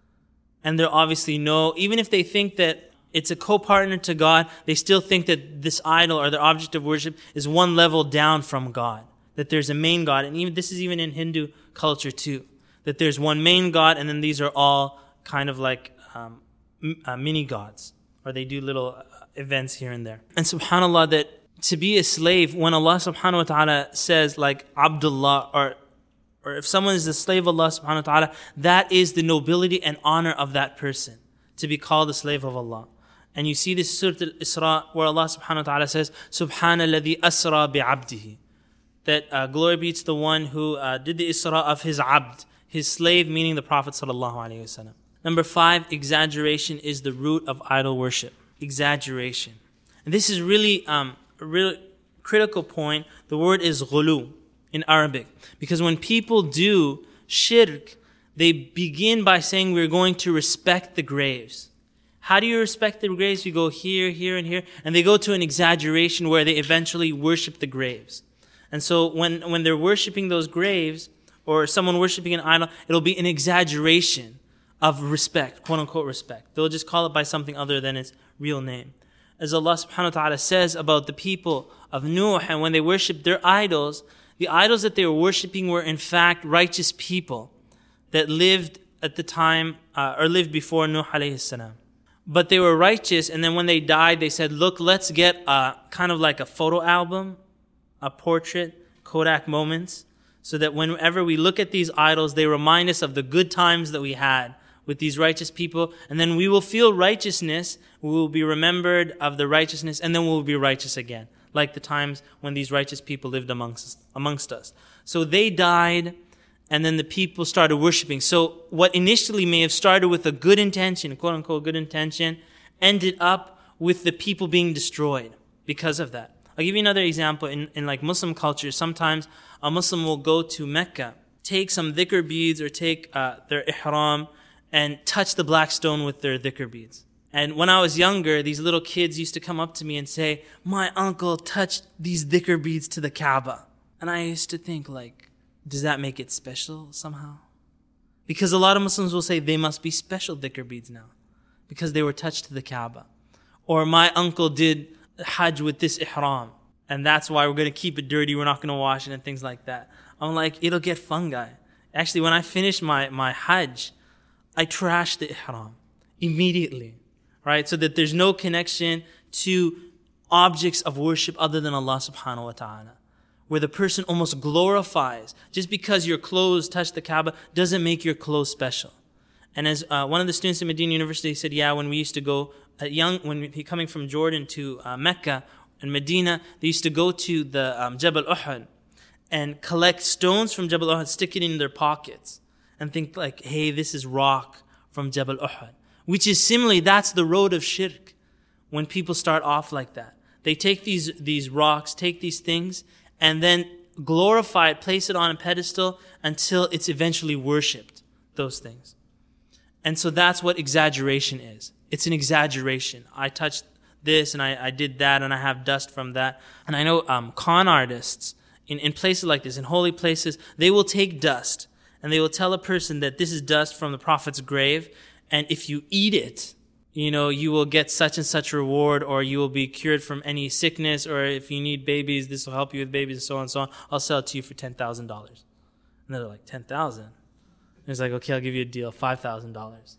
And there obviously no, even if they think that it's a co-partner to God, they still think that this idol or their object of worship is one level down from God. That there's a main God. And even this is even in Hindu culture too. That there's one main God and then these are all kind of like um, uh, mini gods. Or they do little uh, events here and there. And subhanAllah, that to be a slave, when Allah subhanahu wa ta'ala says like Abdullah, or or if someone is the slave of Allah subhanahu wa ta'ala, that is the nobility and honor of that person, to be called the slave of Allah. And you see this Surah Al-Isra where Allah subhanahu wa ta'ala says, Subhana alladhi asra bi'abdihi. That uh, glory be to the one who uh, did the Isra of his abd, his slave, meaning the Prophet sallallahu alaihi wasallam. Number five, exaggeration is the root of idol worship. Exaggeration. And this is really um, a real critical point. The word is ghulu in Arabic. Because when people do shirk, they begin by saying we're going to respect the graves. How do you respect the graves? You go here, here, and here. And they go to an exaggeration where they eventually worship the graves. And so when, when they're worshiping those graves, or someone worshiping an idol, it'll be an exaggeration of respect, quote unquote respect. They'll just call it by something other than its real name. As Allah subhanahu wa ta'ala says about the people of Nuh, and when they worshipped their idols, the idols that they were worshipping were in fact righteous people that lived at the time, uh, or lived before Nuh alayhi salam. But they were righteous, and then when they died, they said, look, let's get a kind of like a photo album, a portrait, Kodak moments, so that whenever we look at these idols, they remind us of the good times that we had with these righteous people, and then we will feel righteousness, we will be remembered of the righteousness, and then we will be righteous again, like the times when these righteous people lived amongst, amongst us. So they died, and then the people started worshiping. So what initially may have started with a good intention, quote unquote good intention, ended up with the people being destroyed because of that. I'll give you another example. In, in like Muslim culture, sometimes a Muslim will go to Mecca, take some dhikr beads or take uh, their ihram and touch the black stone with their dhikr beads. And when I was younger, these little kids used to come up to me and say, my uncle touched these dhikr beads to the Kaaba. And I used to think like, does that make it special somehow? Because a lot of Muslims will say they must be special dhikr beads now because they were touched to the Kaaba. Or my uncle did Hajj with this ihram, and that's why we're going to keep it dirty, we're not going to wash it and things like that. I'm like, it'll get fungi. Actually, when I finished my, my Hajj, I trashed the ihram immediately, right? So that there's no connection to objects of worship other than Allah subhanahu wa ta'ala, where the person almost glorifies. Just because your clothes touch the Kaaba doesn't make your clothes special. And as uh, one of the students at Medina University said, yeah, when we used to go uh, young, when we, coming from Jordan to uh, Mecca and Medina, they used to go to the um, Jabal Uhud and collect stones from Jabal Uhud, stick it in their pockets, and think like, hey, this is rock from Jabal Uhud. Which is similarly, that's the road of shirk. When people start off like that, they take these these rocks, take these things, and then glorify it, place it on a pedestal until it's eventually worshipped, those things. And so that's what exaggeration is. It's an exaggeration. I touched this and I, I did that and I have dust from that. And I know um, con artists in, in places like this, in holy places, they will take dust and they will tell a person that this is dust from the Prophet's grave, and if you eat it, you know, you will get such and such reward, or you will be cured from any sickness, or if you need babies, this will help you with babies, and so on and so on. I'll sell it to you for ten thousand dollars. And they're like, ten thousand dollars? It's like, okay, I'll give you a deal, five thousand dollars.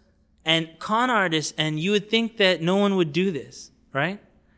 And con artists, and you would think that no one would do this, right?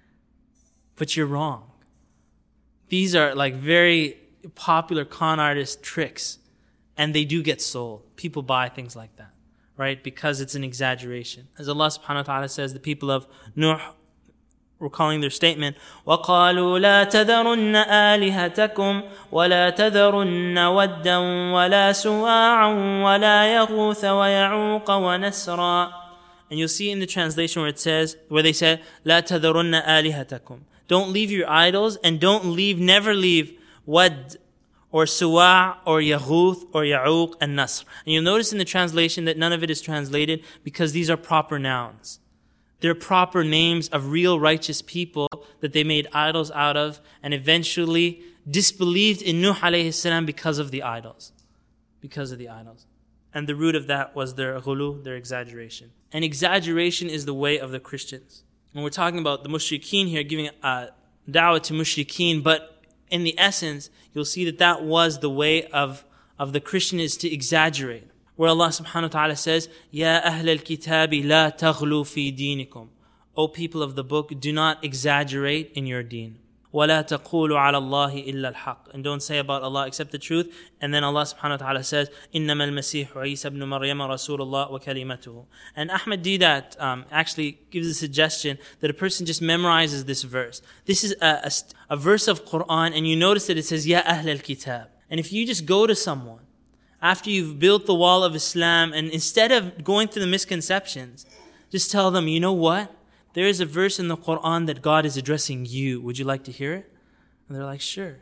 But you're wrong. These are like very popular con artist tricks, and they do get sold. People buy things like that, right? Because it's an exaggeration. As Allah subhanahu wa ta'ala says, the people of Nuh, recalling their statement, وَقَالُوا لَا تَذَرُنَّ آلِهَتَكُمْ وَلَا تَذَرُنَّ وَدًّا وَلَا سُوَاعًا وَلَا يَغُوثَ وَيَعُوقَ وَنَسْرًا. And you'll see in the translation where it says, where they say, لَا تَذَرُنَّ آلِهَتَكُمْ. Don't leave your idols, and don't leave, never leave Wad or Suwa' or Yaghuth or Ya'uq and Nasr. And you'll notice in the translation that none of it is translated because these are proper nouns. They're proper names of real righteous people that they made idols out of and eventually disbelieved in Nuh alayhi salam because of the idols. Because of the idols. And the root of that was their ghulu, their exaggeration. And exaggeration is the way of the Christians. And we're talking about the mushrikeen here, giving a da'wah to mushrikeen, but in the essence, you'll see that that was the way of, of the Christian, is to exaggerate. Where Allah subhanahu wa ta'ala says, Ya ahl al-kitabi la taghlu fi dinikum. O people of the book, do not exaggerate in your deen. وَلَا تَقُولُوا عَلَى اللَّهِ إِلَّا الْحَقِّ. And don't say about Allah except the truth. And then Allah subhanahu wa ta'ala says, إِنَّمَا الْمَسِيحُ عِيسَى ابْنُ مَرْيَمَ رَسُولُ اللَّهِ وَكَلِمَتُهُ. And Ahmad Didat um, actually gives a suggestion that a person just memorizes this verse. This is a, a, a verse of Quran, and you notice that it says, Ya ahl al-kitab. And if you just go to someone, after you've built the wall of Islam, and instead of going through the misconceptions, just tell them, you know what? There is a verse in the Quran that God is addressing you. Would you like to hear it? And they're like, sure.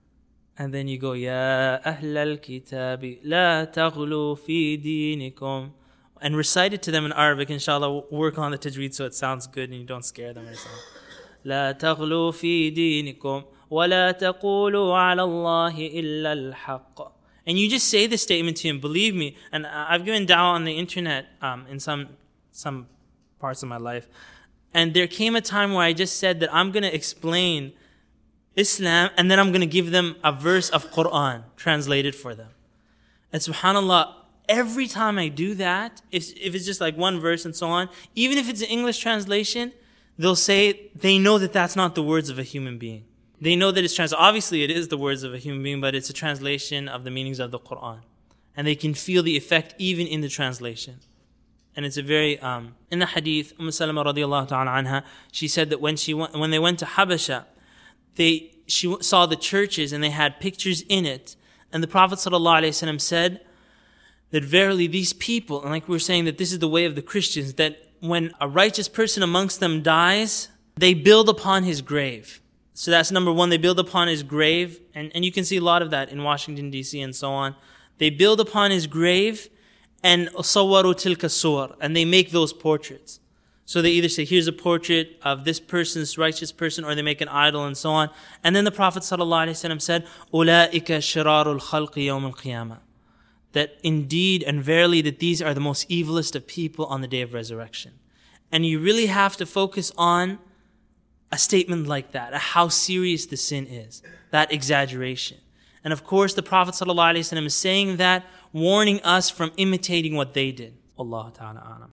And then you go, Ya ahl al-kitabi la taghlu fi dinikum. And recite it to them in Arabic. Inshallah, we'll work on the tajweed so it sounds good and you don't scare them or something. La taghlu fi dinikum wa la taqulu ala Allahi illa al-haqq. And you just say this statement to him. Believe me. And I've given da'wah on the internet um, in some some parts of my life. And there came a time where I just said that I'm going to explain Islam and then I'm going to give them a verse of Quran translated for them. And subhanAllah, every time I do that, if, if it's just like one verse and so on, even if it's an English translation, they'll say they know that that's not the words of a human being. They know that it's translated. Obviously, it is the words of a human being, but it's a translation of the meanings of the Quran. And they can feel the effect even in the translation. And it's a very, um, in the hadith, Umm Salama radiallahu ta'ala anha, she said that when she went, when they went to Habasha, they, she saw the churches and they had pictures in it. And the Prophet sallallahu alaihi wasallam said that verily these people, and like we were saying that this is the way of the Christians, that when a righteous person amongst them dies, they build upon his grave. So that's number one, they build upon his grave. And, and you can see a lot of that in Washington, D C and so on. They build upon his grave and صَوَّرُوا تِلْكَ الصُّوَرِ, and they make those portraits. So they either say, here's a portrait of this person's righteous person, or they make an idol and so on. And then the Prophet ﷺ said, أُولَٰئِكَ شِرَارُ الْخَلْقِ يَوْمَ الْقِيَامَةِ. That indeed and verily that these are the most evilest of people on the day of resurrection. And you really have to focus on a statement like that, how serious the sin is, that exaggeration. And of course, the Prophet ﷺ is saying that, warning us from imitating what they did. Allah Ta'ala A'lam.